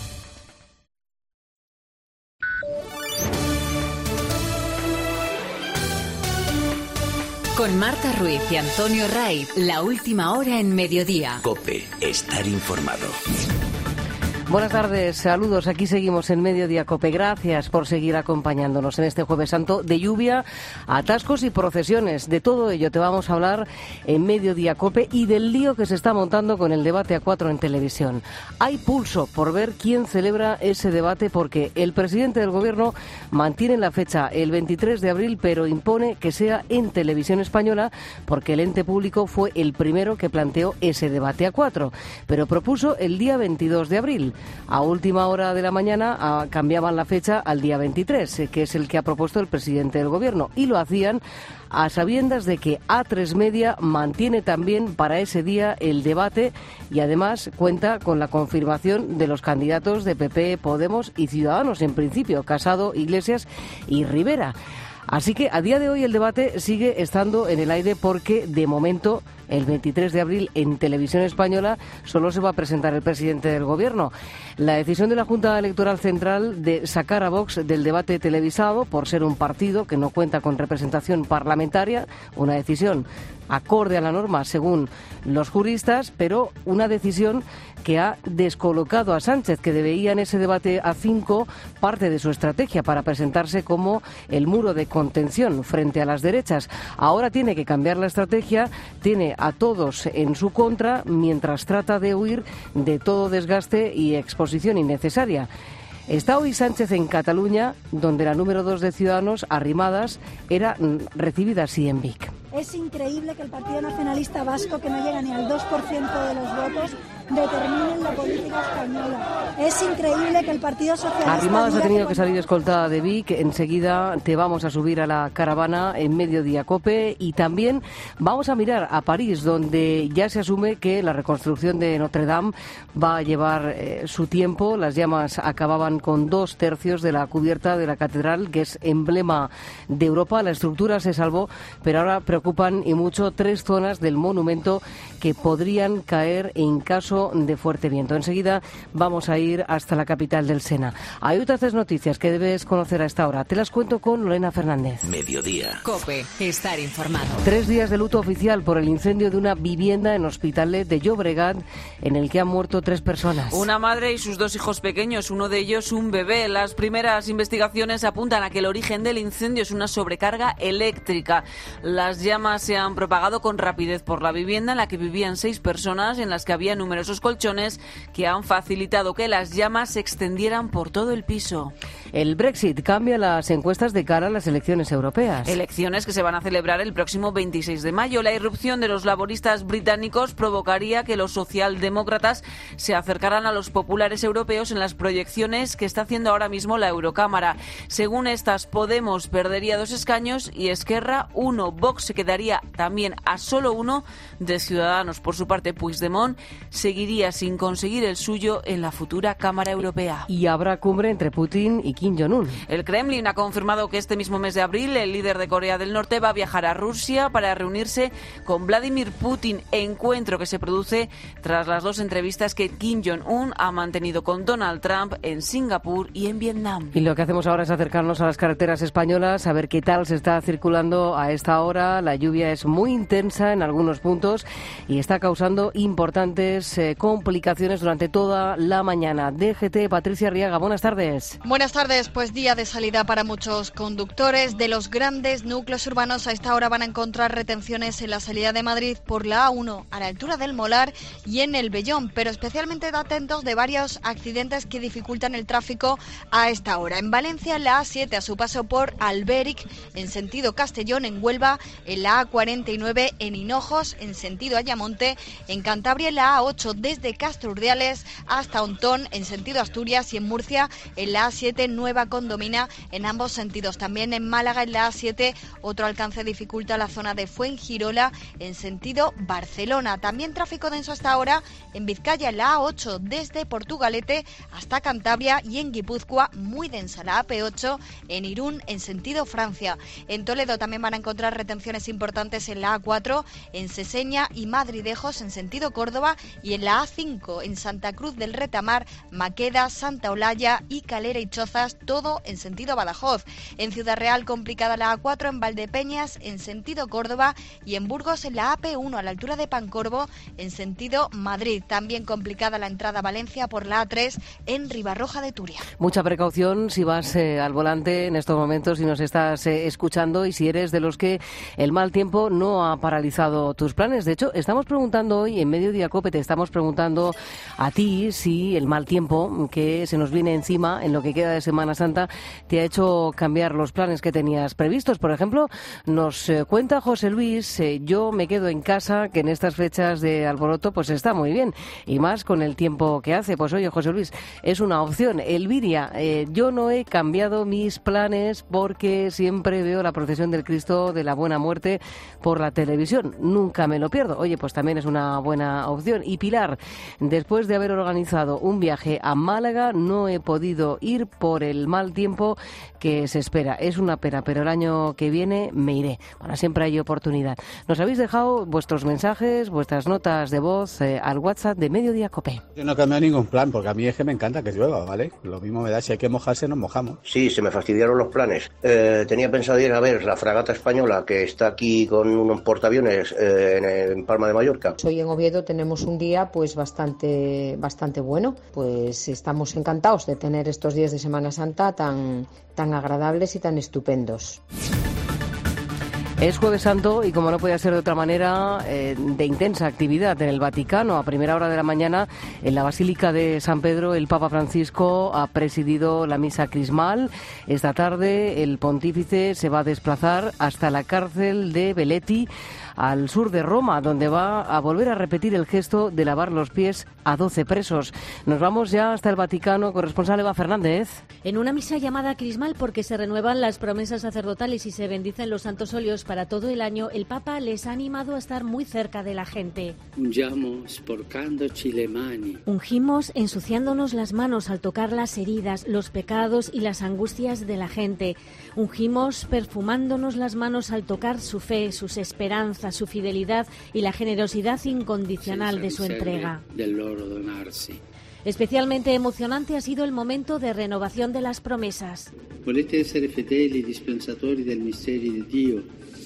Speaker 2: Con Marta Ruiz y Antonio Raiz, la última hora en Mediodía.
Speaker 3: COPE. Estar informado.
Speaker 1: Buenas tardes, saludos. Aquí seguimos en Mediodía COPE. Gracias por seguir acompañándonos en este Jueves Santo de lluvia, atascos y procesiones. De todo ello te vamos a hablar en Mediodía COPE y del lío que se está montando con el debate a cuatro en televisión. Hay pulso por ver quién celebra ese debate porque el presidente del Gobierno mantiene la fecha el veintitrés de abril, pero impone que sea en Televisión Española porque el ente público fue el primero que planteó ese debate a cuatro, pero propuso el día veintidós de abril. A última hora de la mañana a, cambiaban la fecha al día veintitrés, eh, que es el que ha propuesto el presidente del Gobierno, y lo hacían a sabiendas de que A tres Media mantiene también para ese día el debate y además cuenta con la confirmación de los candidatos de P P, Podemos y Ciudadanos, en principio, Casado, Iglesias y Rivera. Así que a día de hoy el debate sigue estando en el aire porque de momento el veintitrés de abril en Televisión Española solo se va a presentar el presidente del Gobierno. La decisión de la Junta Electoral Central de sacar a Vox del debate televisado por ser un partido que no cuenta con representación parlamentaria, una decisión acorde a la norma según los juristas, pero una decisión que ha descolocado a Sánchez, que veía en ese debate a cinco parte de su estrategia para presentarse como el muro de contención frente a las derechas. Ahora tiene que cambiar la estrategia, tiene a todos en su contra, mientras trata de huir de todo desgaste y exposición innecesaria. Está hoy Sánchez en Cataluña, donde la número dos de Ciudadanos, Arrimadas, era recibida así en Vic.
Speaker 14: Es increíble que el Partido Nacionalista Vasco, que no llega ni al dos por ciento de los votos, determine la política española. Es increíble que el Partido Socialista...
Speaker 1: Arrimadas ha tenido que salir escoltada de Vic. Enseguida te vamos a subir a la caravana en Mediodía Cope. Y también vamos a mirar a París, donde ya se asume que la reconstrucción de Notre Dame va a llevar eh, su tiempo. Las llamas acababan con dos tercios de la cubierta de la catedral, que es emblema de Europa. La estructura se salvó, pero ahora preocupan y mucho tres zonas del monumento que podrían caer en caso de fuerte viento. Enseguida vamos a ir hasta la capital del Sena. Hay otras tres noticias que debes conocer a esta hora. Te las cuento con Lorena Fernández.
Speaker 3: Mediodía.
Speaker 2: COPE. Estar informado.
Speaker 1: Tres días de luto oficial por el incendio de una vivienda en Hospitalet de Llobregat, en el que han muerto tres personas.
Speaker 5: Una madre y sus dos hijos pequeños, uno de ellos un bebé. Las primeras investigaciones apuntan a que el origen del incendio es una sobrecarga eléctrica. Las llamas se han propagado con rapidez por la vivienda en la que vivían seis personas, en las que había numerosos colchones que han facilitado que las llamas se extendieran por todo el piso.
Speaker 1: El Brexit cambia las encuestas de cara a las elecciones europeas.
Speaker 5: Elecciones que se van a celebrar el próximo veintiséis de mayo. La irrupción de los laboristas británicos provocaría que los socialdemócratas se acercaran a los populares europeos en las proyecciones que está haciendo ahora mismo la Eurocámara. Según estas, Podemos perdería dos escaños y Esquerra uno. Vox se quedaría también a solo uno de Ciudadanos. Por su parte, Puigdemont seguiría sin conseguir el suyo en la futura Cámara Europea.
Speaker 1: Y habrá cumbre entre Putin y Kim Jong-un.
Speaker 5: El Kremlin ha confirmado que este mismo mes de abril el líder de Corea del Norte va a viajar a Rusia para reunirse con Vladimir Putin, encuentro que se produce tras las dos entrevistas que Kim Jong-un ha mantenido con Donald Trump en Singapur y en Vietnam.
Speaker 1: Y lo que hacemos ahora es acercarnos a las carreteras españolas, a ver qué tal se está circulando a esta hora. La lluvia es muy intensa en algunos puntos y está causando importantes eh, complicaciones durante toda la mañana. D G T, Patricia Arriaga, buenas tardes.
Speaker 4: Buenas tardes, pues día de salida para muchos conductores de los grandes núcleos urbanos. A esta hora van a encontrar retenciones en la salida de Madrid por la A uno a la altura del Molar y en el Vellón, pero especialmente atentos de varios accidentes que dificultan el tráfico a esta hora. En Valencia, la A siete a su paso por Alberic en sentido Castellón, en Huelva, en la A cuarenta y nueve en Hinojos en sentido Ayamonte, en Cantabria en la A ocho desde Castro Urdiales hasta Ontón en sentido Asturias y en Murcia en la A siete Nueva Condomina en ambos sentidos. También en Málaga en la A siete otro alcance dificulta la zona de Fuengirola en sentido Barcelona. También tráfico denso hasta ahora en Vizcaya en la A ocho desde Portugalete hasta Cantabria y en Guipúzcoa muy densa la A P ocho en Irún en sentido Francia. En Toledo también van a encontrar retenciones importantes en la A cuatro en Seseña y Madridejos en sentido Córdoba y en la A cinco en Santa Cruz del Retamar, Maqueda, Santa Olalla y Calera y Chozas, todo en sentido Badajoz. En Ciudad Real complicada la A cuatro en Valdepeñas en sentido Córdoba y en Burgos en la A P uno a la altura de Pancorbo en sentido Madrid. También complicada la entrada a Valencia por la A tres en Ribarroja de Turia.
Speaker 1: Mucha precaución si vas eh, al volante en estos momentos, si nos estás eh, escuchando y si eres de los que el mal tiempo no ha paralizado tus planes. De hecho, estamos preguntando hoy en Mediodía Cope, te estamos preguntando a ti si el mal tiempo que se nos viene encima en lo que queda de Semana Santa te ha hecho cambiar los planes que tenías previstos. Por ejemplo, nos eh, cuenta José Luis, eh, yo me quedo en casa, que en estas fechas de alboroto pues está muy bien, y más con el tiempo que hace. Pues oye, José Luis, es una opción. Elviria, eh, yo no he cambiado mis planes porque siempre veo la procesión del Cristo de la Buena Muerte por la televisión, nunca me lo pierdo. Oye, pues también es una buena opción. Y Pilar, después de haber organizado un viaje a Málaga, no he podido ir por por el mal tiempo que se espera. Es una pena, pero el año que viene me iré. Bueno, siempre hay oportunidad. Nos habéis dejado vuestros mensajes, vuestras notas de voz eh, al WhatsApp de Mediodía Cope.
Speaker 20: Yo no cambio ningún plan, porque a mí es que me encanta que llueva, ¿vale? Lo mismo me da, si hay que mojarse, nos mojamos.
Speaker 21: Sí, se me fastidiaron los planes. Eh, tenía pensado ir a ver la fragata española que está aquí con unos portaaviones eh, en, en Palma de Mallorca.
Speaker 22: Hoy en Oviedo tenemos un día pues bastante, bastante bueno. Pues estamos encantados de tener estos días de Semana Santa tan, tan agradables y tan estupendos.
Speaker 1: Es Jueves Santo y, como no podía ser de otra manera, eh, de intensa actividad en el Vaticano. A primera hora de la mañana, en la Basílica de San Pedro, el Papa Francisco ha presidido la misa crismal. Esta tarde, el pontífice se va a desplazar hasta la cárcel de Veleti, al sur de Roma, donde va a volver a repetir el gesto de lavar los pies a doce presos. Nos vamos ya hasta el Vaticano. Corresponsal Eva Fernández.
Speaker 6: En una misa llamada crismal, porque se renuevan las promesas sacerdotales y se bendicen los santos óleos para todo el año, el Papa les ha animado a estar muy cerca de la gente. Ungimos ensuciándonos las manos al tocar las heridas, los pecados y las angustias de la gente. Ungimos perfumándonos las manos al tocar su fe, sus esperanzas, su fidelidad y la generosidad incondicional de su entrega. Especialmente emocionante ha sido el momento de renovación de las promesas.
Speaker 23: Volete essere fedeli dispensatori del misterio de Dio.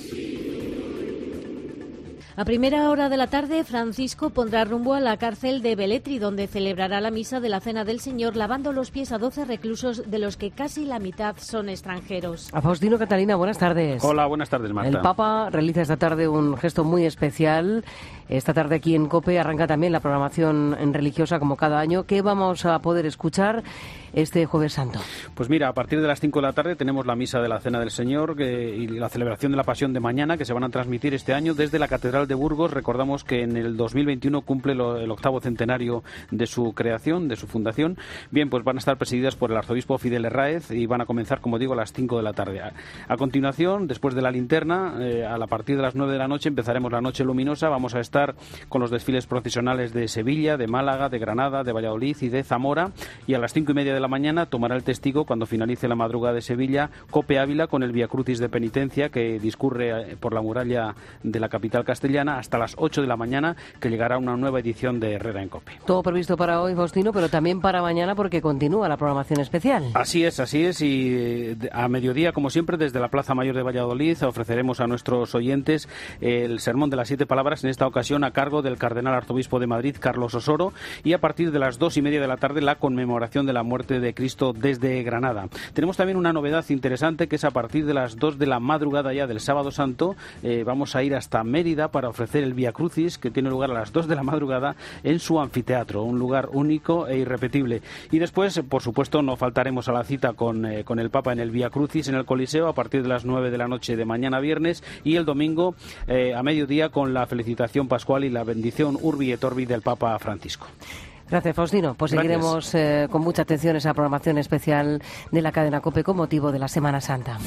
Speaker 6: A primera hora de la tarde, Francisco pondrá rumbo a la cárcel de Velletri, donde celebrará la misa de la Cena del Señor, lavando los pies a doce reclusos, de los que casi la mitad son extranjeros.
Speaker 1: A Faustino Catalina, buenas tardes.
Speaker 15: Hola, buenas tardes, Marta.
Speaker 1: El Papa realiza esta tarde un gesto muy especial. Esta tarde aquí en COPE arranca también la programación religiosa, como cada año. ¿Qué vamos a poder escuchar este Jueves Santo?
Speaker 15: Pues mira, a partir de las cinco de la tarde tenemos la misa de la Cena del Señor que, y la celebración de la Pasión de mañana, que se van a transmitir este año desde la Catedral de Burgos. Recordamos que en el dos mil veintiuno cumple lo, el octavo centenario de su creación, de su fundación. Bien, pues van a estar presididas por el arzobispo Fidel Herráez y van a comenzar, como digo, a las cinco de la tarde. A, a continuación, después de la linterna, eh, a la partir de las nueve de la noche empezaremos la Noche Luminosa. Vamos a estar con los desfiles procesionales de Sevilla, de Málaga, de Granada, de Valladolid y de Zamora. Y a las cinco y media de la mañana tomará el testigo, cuando finalice la madrugada de Sevilla, Cope Ávila con el Vía Crucis de Penitencia, que discurre por la muralla de la capital castellana hasta las ocho de la mañana, que llegará una nueva edición de Herrera en Cope.
Speaker 1: Todo previsto para hoy, Faustino, pero también para mañana, porque continúa la programación especial.
Speaker 15: Así es, así es, y a mediodía, como siempre, desde la Plaza Mayor de Valladolid ofreceremos a nuestros oyentes el Sermón de las Siete Palabras, en esta ocasión a cargo del Cardenal Arzobispo de Madrid, Carlos Osoro, y a partir de las dos y media de la tarde la conmemoración de la muerte de Cristo desde Granada. Tenemos también una novedad interesante, que es a partir de las dos de la madrugada ya del Sábado Santo, eh, vamos a ir hasta Mérida para ofrecer el Vía Crucis, que tiene lugar a las dos de la madrugada en su anfiteatro, un lugar único e irrepetible. Y después, por supuesto, no faltaremos a la cita con, eh, con el Papa en el Vía Crucis en el Coliseo a partir de las nueve de la noche de mañana viernes, y el domingo eh, a mediodía con la felicitación pascual y la bendición Urbi et Orbi del Papa Francisco.
Speaker 1: Gracias, Faustino. Pues
Speaker 15: Gracias.
Speaker 1: Seguiremos eh, con mucha atención esa programación especial de la cadena COPE con motivo de la Semana Santa.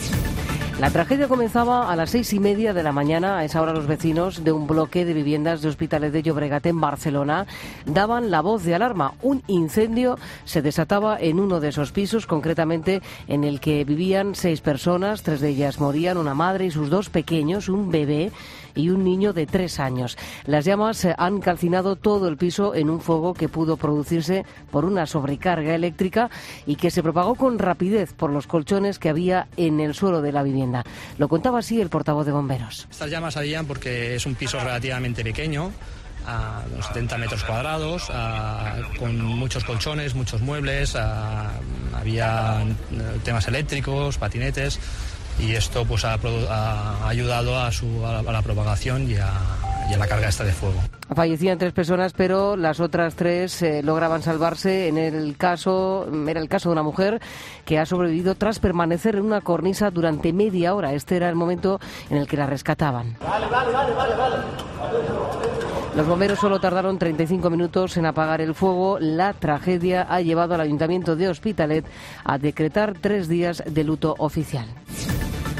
Speaker 1: La tragedia comenzaba a las seis y media de la mañana. A esa hora los vecinos de un bloque de viviendas de Hospitalet de Llobregat en Barcelona daban la voz de alarma. Un incendio se desataba en uno de esos pisos, concretamente en el que vivían seis personas. Tres de ellas morían, una madre y sus dos pequeños, un bebé y un niño de tres años. Las llamas han calcinado todo el piso en un fuego que pudo producirse por una sobrecarga eléctrica y que se propagó con rapidez por los colchones que había en el suelo de la vivienda. Lo contaba así el portavoz de bomberos.
Speaker 24: Estas llamas habían porque es un piso relativamente pequeño, a unos setenta metros cuadrados, a, con muchos colchones, muchos muebles, a, había temas eléctricos, patinetes, y esto pues ha, ha ayudado a, su, a, la, a la propagación y a, y a la carga esta de fuego.
Speaker 1: Fallecían tres personas, pero las otras tres eh, lograban salvarse. En el caso, era el caso de una mujer que ha sobrevivido tras permanecer en una cornisa durante media hora. Este era el momento en el que la rescataban.
Speaker 24: Vale, vale, vale, vale, vale.
Speaker 1: Los bomberos solo tardaron treinta y cinco minutos en apagar el fuego. La tragedia ha llevado al Ayuntamiento de Hospitalet a decretar tres días de luto oficial.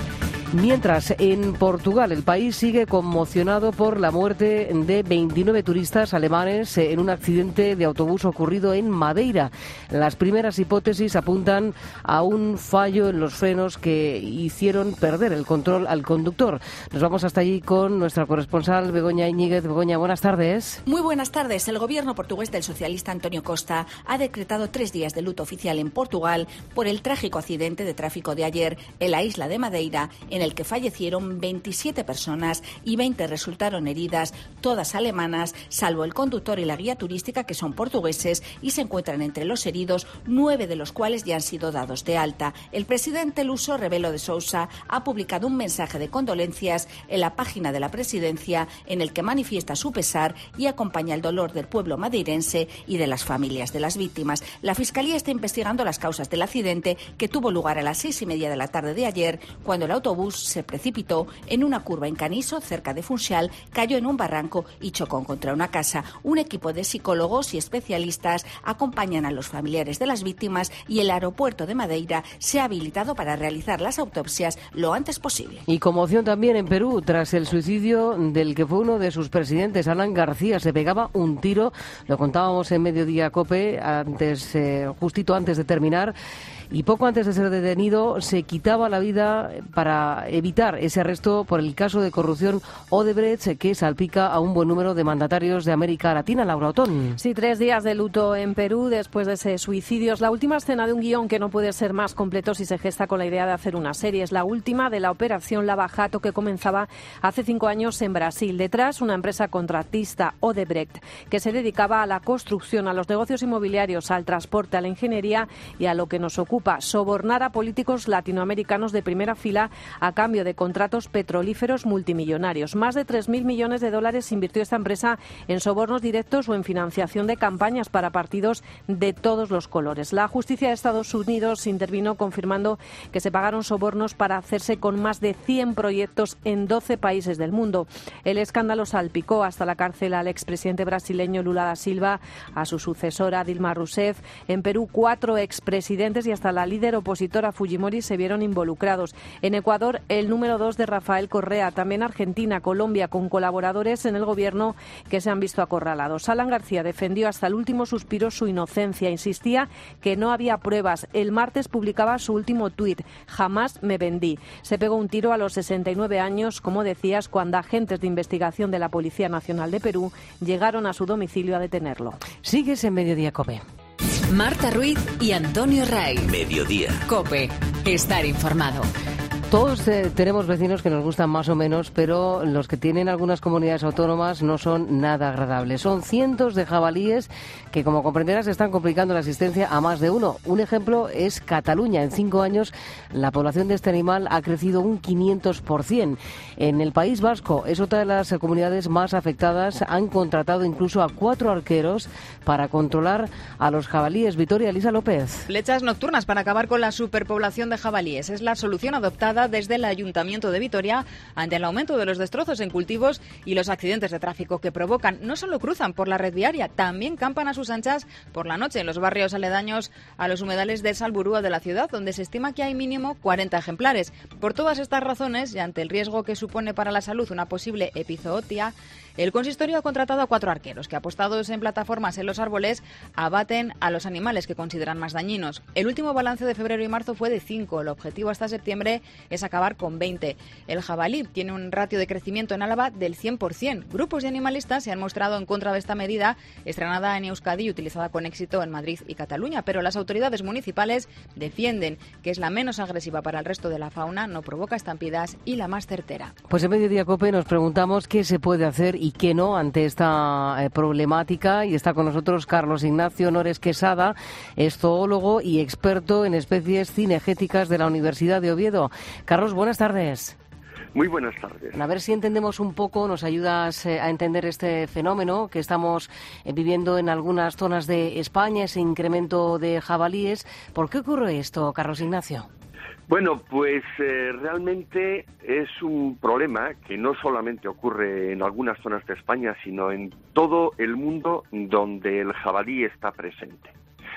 Speaker 1: Mientras, en Portugal, el país sigue conmocionado por la muerte de veintinueve turistas alemanes en un accidente de autobús ocurrido en Madeira. Las primeras hipótesis apuntan a un fallo en los frenos que hicieron perder el control al conductor. Nos vamos hasta allí con nuestra corresponsal Begoña Íñiguez. Begoña, buenas tardes.
Speaker 7: Muy buenas tardes. El gobierno portugués del socialista António Costa ha decretado tres días de luto oficial en Portugal por el trágico accidente de tráfico de ayer en la isla de Madeira, en el que fallecieron veintisiete personas y veinte resultaron heridas, todas alemanas, salvo el conductor y la guía turística, que son portugueses, y se encuentran entre los heridos, nueve de los cuales ya han sido dados de alta. El presidente luso, Rebelo de Sousa, ha publicado un mensaje de condolencias en la página de la presidencia en el que manifiesta su pesar y acompaña el dolor del pueblo madeirense y de las familias de las víctimas. La Fiscalía está investigando las causas del accidente, que tuvo lugar a las seis y media de la tarde de ayer, cuando el autobús se precipitó en una curva en Caniso, cerca de Funchal, cayó en un barranco y chocó contra una casa. Un equipo de psicólogos y especialistas acompañan a los familiares de las víctimas y el aeropuerto de Madeira se ha habilitado para realizar las autopsias lo antes posible.
Speaker 1: Y conmoción también en Perú tras el suicidio del que fue uno de sus presidentes, Alan García. Se pegaba un tiro, lo contábamos en Mediodía Cope, antes, eh, justito antes de terminar. Y poco antes de ser detenido se quitaba la vida para evitar ese arresto por el caso de corrupción Odebrecht, que salpica a un buen número de mandatarios de América Latina. Laura Otón.
Speaker 8: Sí, tres días de luto en Perú después de ese suicidio. Es la última escena de un guión que no puede ser más completo si se gesta con la idea de hacer una serie. Es la última de la operación Lava Jato, que comenzaba hace cinco años en Brasil. Detrás, una empresa contratista, Odebrecht, que se dedicaba a la construcción, a los negocios inmobiliarios, al transporte, a la ingeniería y a lo que nos ocupa, sobornar a políticos latinoamericanos de primera fila a cambio de contratos petrolíferos multimillonarios. Más de tres mil millones de dólares invirtió esta empresa en sobornos directos o en financiación de campañas para partidos de todos los colores. La justicia de Estados Unidos intervino confirmando que se pagaron sobornos para hacerse con más de cien proyectos en doce países del mundo. El escándalo salpicó hasta la cárcel al expresidente brasileño Lula da Silva, a su sucesora Dilma Rousseff. En Perú, cuatro expresidentes y hasta la líder opositora Fujimori se vieron involucrados. En Ecuador, el número dos de Rafael Correa. También Argentina, Colombia, con colaboradores en el gobierno que se han visto acorralados. Alan García defendió hasta el último suspiro su inocencia. Insistía que no había pruebas. El martes publicaba su último tuit: jamás me vendí. Se pegó un tiro a los sesenta y nueve años, como decías, cuando agentes de investigación de la Policía Nacional de Perú llegaron a su domicilio a detenerlo.
Speaker 1: Sigues en Mediodía Cope.
Speaker 2: Marta Ruiz y Antonio Ray.
Speaker 3: Mediodía.
Speaker 2: Cope. Estar informado.
Speaker 1: Todos eh, tenemos vecinos que nos gustan más o menos, pero los que tienen algunas comunidades autónomas no son nada agradables. Son cientos de jabalíes que, como comprenderás, están complicando la asistencia a más de uno. Un ejemplo es Cataluña. En cinco años, la población de este animal ha crecido un quinientos por ciento. En el País Vasco, es otra de las comunidades más afectadas. Han contratado incluso a cuatro arqueros para controlar a los jabalíes. Victoria Elisa López.
Speaker 9: Flechas nocturnas para acabar con la superpoblación de jabalíes. Es la solución adoptada desde el Ayuntamiento de Vitoria ante el aumento de los destrozos en cultivos y los accidentes de tráfico que provocan. No solo cruzan por la red viaria, también campan a sus anchas por la noche en los barrios aledaños a los humedales de Salburúa de la ciudad, donde se estima que hay mínimo cuarenta ejemplares. Por todas estas razones y ante el riesgo que supone para la salud una posible epizootia, el consistorio ha contratado a cuatro arqueros que, apostados en plataformas en los árboles, abaten a los animales que consideran más dañinos. El último balance de febrero y marzo fue de cinco. El objetivo hasta septiembre es acabar con veinte. El jabalí tiene un ratio de crecimiento en Álava del cien por ciento. Grupos de animalistas se han mostrado en contra de esta medida, estrenada en Euskadi y utilizada con éxito en Madrid y Cataluña, pero las autoridades municipales defienden que es la menos agresiva para el resto de la fauna, no provoca estampidas y la más certera.
Speaker 1: Pues en Mediodía Cope nos preguntamos qué se puede hacer y qué no ante esta eh, problemática, y está con nosotros Carlos Ignacio Nores Quesada, es zoólogo y experto en especies cinegéticas de la Universidad de Oviedo. Carlos, buenas tardes.
Speaker 10: Muy buenas tardes.
Speaker 1: A ver si entendemos un poco, nos ayudas eh, a entender este fenómeno que estamos eh, viviendo en algunas zonas de España, ese incremento de jabalíes. ¿Por qué ocurre esto, Carlos Ignacio?
Speaker 10: Bueno, pues eh, realmente es un problema que no solamente ocurre en algunas zonas de España, sino en todo el mundo donde el jabalí está presente.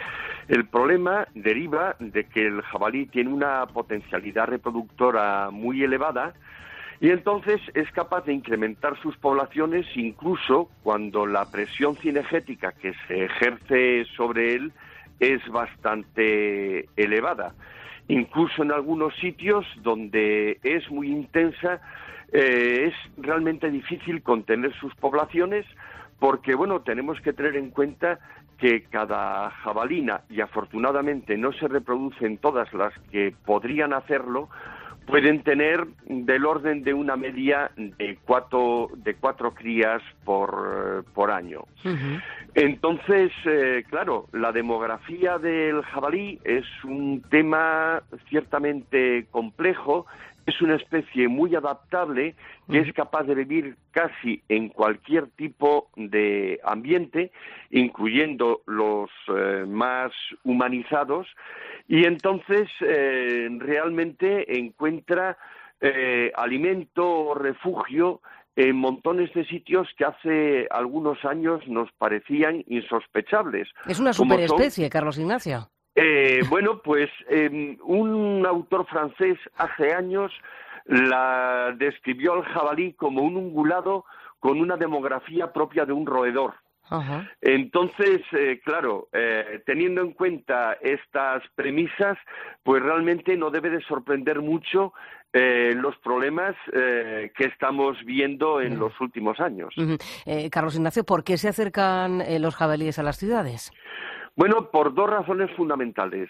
Speaker 10: El problema deriva de que el jabalí tiene una potencialidad reproductora muy elevada y entonces es capaz de incrementar sus poblaciones incluso cuando la presión cinegética que se ejerce sobre él es bastante elevada. Incluso en algunos sitios donde es muy intensa, eh, es realmente difícil contener sus poblaciones porque, bueno, tenemos que tener en cuenta que cada jabalina, y afortunadamente no se reproducen todas las que podrían hacerlo, pueden tener del orden de una media de cuatro, de cuatro crías por, por año. Uh-huh. Entonces, eh, claro, la demografía del jabalí es un tema ciertamente complejo. Es una especie muy adaptable que es capaz de vivir casi en cualquier tipo de ambiente, incluyendo los eh, más humanizados, y entonces eh, realmente encuentra eh, alimento o refugio en montones de sitios que hace algunos años nos parecían insospechables.
Speaker 1: Es una superespecie, Carlos Ignacio.
Speaker 10: Eh, bueno, pues eh, un autor francés hace años la describió al jabalí como un ungulado con una demografía propia de un roedor. Uh-huh. Entonces, eh, claro, eh, teniendo en cuenta estas premisas, pues realmente no debe de sorprender mucho eh, los problemas eh, que estamos viendo en uh-huh. los últimos años.
Speaker 1: Uh-huh. Eh, Carlos Ignacio, ¿por qué se acercan eh, los jabalíes a las ciudades?
Speaker 10: Bueno, por dos razones fundamentales.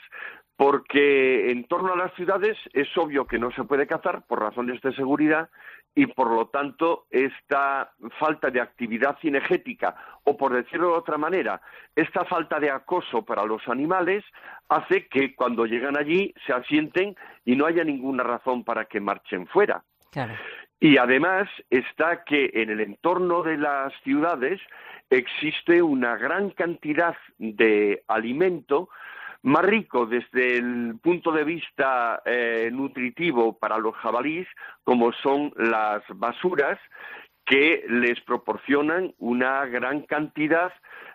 Speaker 10: Porque en torno a las ciudades es obvio que no se puede cazar por razones de seguridad y, por lo tanto, esta falta de actividad cinegética, o por decirlo de otra manera, esta falta de acoso para los animales hace que cuando llegan allí se asienten y no haya ninguna razón para que marchen fuera.
Speaker 1: Claro.
Speaker 10: Y además está que en el entorno de las ciudades existe una gran cantidad de alimento más rico desde el punto de vista eh, nutritivo para los jabalíes, como son las basuras, que les proporcionan una gran cantidad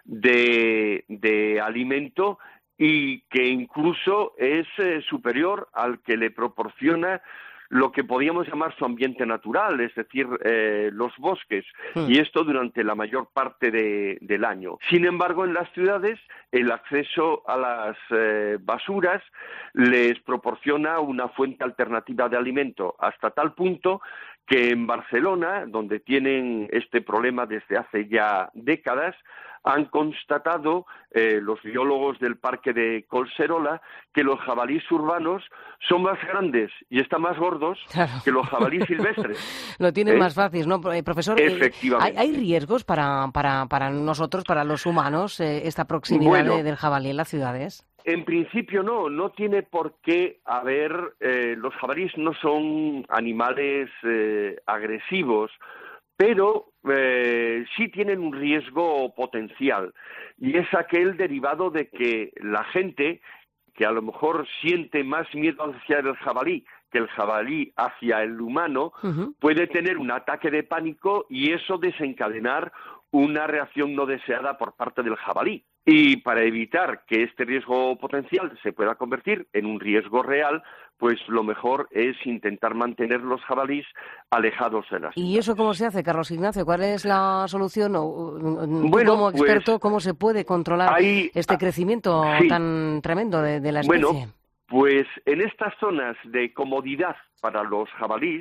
Speaker 10: de, de alimento y que incluso es eh, superior al que le proporciona lo que podríamos llamar su ambiente natural, es decir, eh, los bosques, mm. y esto durante la mayor parte de, del año. Sin embargo, en las ciudades, el acceso a las eh, basuras les proporciona una fuente alternativa de alimento, hasta tal punto que en Barcelona, donde tienen este problema desde hace ya décadas, han constatado eh, los biólogos del parque de Collserola que los jabalíes urbanos son más grandes y están más gordos claro. que los jabalíes silvestres.
Speaker 1: Lo tienen ¿Eh? más fácil, ¿no, profesor?
Speaker 10: Efectivamente.
Speaker 1: ¿Hay, hay riesgos para, para, para nosotros, para los humanos, eh, esta proximidad bueno, de, del jabalí en las ciudades?
Speaker 10: En principio no, no tiene por qué haber, eh, los jabalíes no son animales eh, agresivos, pero eh, sí tienen un riesgo potencial, y es aquel derivado de que la gente, que a lo mejor siente más miedo hacia el jabalí que el jabalí hacia el humano, uh-huh. puede tener un ataque de pánico y eso desencadenar una reacción no deseada por parte del jabalí. Y para evitar que este riesgo potencial se pueda convertir en un riesgo real, pues lo mejor es intentar mantener los jabalíes alejados de las ciudades.
Speaker 1: ¿Y eso cómo se hace, Carlos Ignacio? ¿Cuál es la solución? O,
Speaker 10: bueno,
Speaker 1: como experto,
Speaker 10: pues,
Speaker 1: ¿cómo se puede controlar
Speaker 10: hay,
Speaker 1: este crecimiento
Speaker 10: sí.
Speaker 1: tan tremendo de, de la especie?
Speaker 10: Bueno, pues en estas zonas de comodidad para los jabalíes,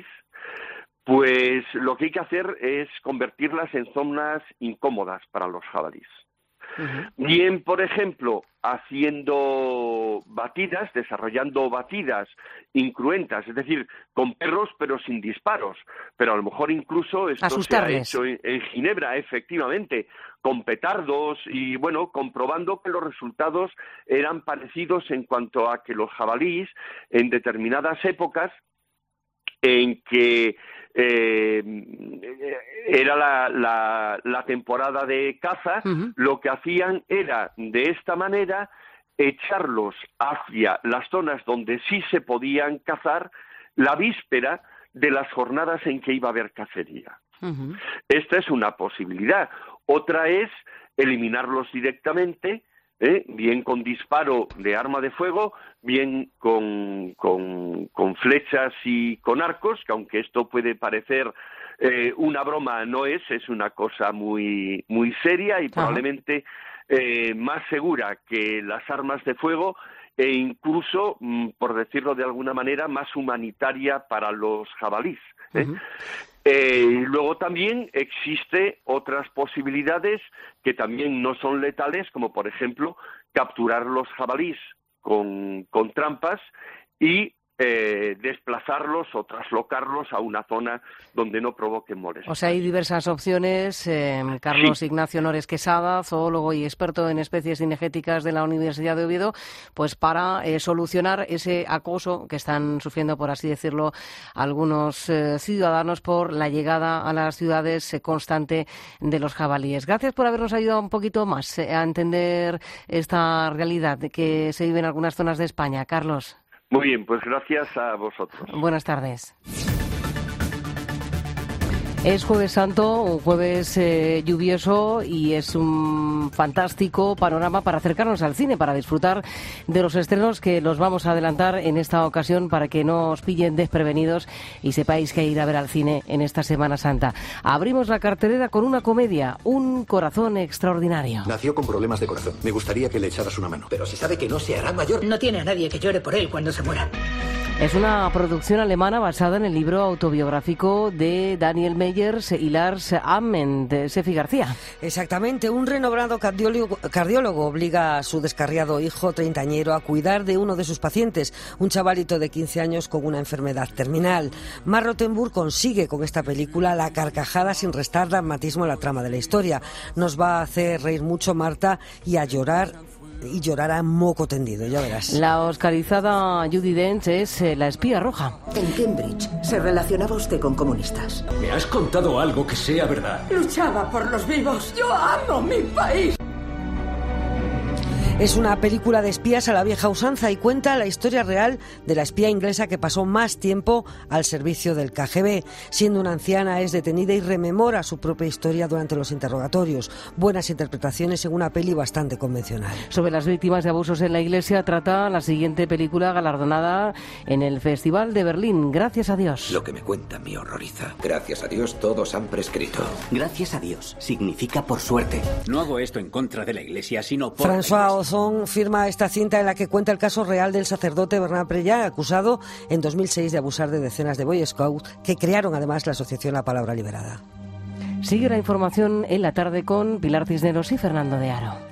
Speaker 10: pues lo que hay que hacer es convertirlas en zonas incómodas para los jabalíes. Uh-huh. Bien, por ejemplo, haciendo batidas, desarrollando batidas incruentas, es decir, con perros pero sin disparos, pero a lo mejor incluso esto
Speaker 1: Asustarles.
Speaker 10: se ha hecho en, en Ginebra, efectivamente, con petardos y, bueno, comprobando que los resultados eran parecidos en cuanto a que los jabalíes en determinadas épocas en que eh, era la, la, la temporada de caza, uh-huh. lo que hacían era, de esta manera, echarlos hacia las zonas donde sí se podían cazar la víspera de las jornadas en que iba a haber cacería. Uh-huh. Esta es una posibilidad. Otra es eliminarlos directamente ¿eh? Bien con disparo de arma de fuego, bien con, con, con flechas y con arcos, que aunque esto puede parecer eh, una broma, no es, es una cosa muy, muy seria y probablemente eh, más segura que las armas de fuego, e incluso, por decirlo de alguna manera, más humanitaria para los jabalíes, ¿eh? Uh-huh. Eh, luego también existe otras posibilidades que también no son letales, como por ejemplo capturar los jabalíes con, con trampas y eh, desplazarlos o traslocarlos a una zona donde no provoquen molestias.
Speaker 1: O sea, hay diversas opciones. Eh, Carlos sí. Ignacio Nores Quesada, zoólogo y experto en especies cinegéticas de la Universidad de Oviedo, pues para eh, solucionar ese acoso que están sufriendo, por así decirlo, algunos eh, ciudadanos por la llegada a las ciudades eh, constante de los jabalíes. Gracias por habernos ayudado un poquito más eh, a entender esta realidad que se vive en algunas zonas de España. Carlos.
Speaker 10: Muy bien, pues gracias a vosotros.
Speaker 1: Buenas tardes. Es Jueves Santo, un jueves eh, lluvioso, y es un fantástico panorama para acercarnos al cine, para disfrutar de los estrenos que los vamos a adelantar en esta ocasión para que no os pillen desprevenidos y sepáis que ir a ver al cine en esta Semana Santa. Abrimos la cartelera con una comedia, Un corazón extraordinario.
Speaker 11: Nació con problemas de corazón. Me gustaría que le echaras una mano. Pero se sabe que no se hará mayor.
Speaker 12: No tiene a nadie que llore por él cuando se muera.
Speaker 1: Es una producción alemana basada en el libro autobiográfico de Daniel Meyers y Lars Ammen, de Sefi García.
Speaker 13: Exactamente. Un renombrado cardiólogo, cardiólogo obliga a su descarriado hijo treintañero a cuidar de uno de sus pacientes, un chavalito de quince años con una enfermedad terminal. Mar Rottenburg consigue con esta película la carcajada sin restar dramatismo a la trama de la historia. Nos va a hacer reír mucho, Marta, y a llorar. Y llorará moco tendido, ya verás.
Speaker 1: La oscarizada Judi Dench es eh, la espía roja.
Speaker 12: En Cambridge se relacionaba usted con comunistas.
Speaker 16: ¿Me has contado algo que sea verdad?
Speaker 12: Luchaba por los vivos. Yo amo mi país.
Speaker 13: Es una película de espías a la vieja usanza y cuenta la historia real de la espía inglesa que pasó más tiempo al servicio del K G B. Siendo una anciana es detenida y rememora su propia historia durante los interrogatorios. Buenas interpretaciones en una peli bastante convencional.
Speaker 1: Sobre las víctimas de abusos en la Iglesia trata la siguiente película galardonada en el Festival de Berlín. Gracias a Dios.
Speaker 16: Lo que me cuenta me horroriza. Gracias a Dios todos han prescrito.
Speaker 3: Gracias a Dios significa por suerte.
Speaker 16: No hago esto en contra de la Iglesia, sino por...
Speaker 13: François Ozon firma esta cinta en la que cuenta el caso real del sacerdote Bernard Prellat, acusado en dos mil seis de abusar de decenas de Boy Scouts que crearon además la asociación La Palabra Liberada.
Speaker 1: Sigue la información en la tarde con Pilar Cisneros y Fernando de Aro.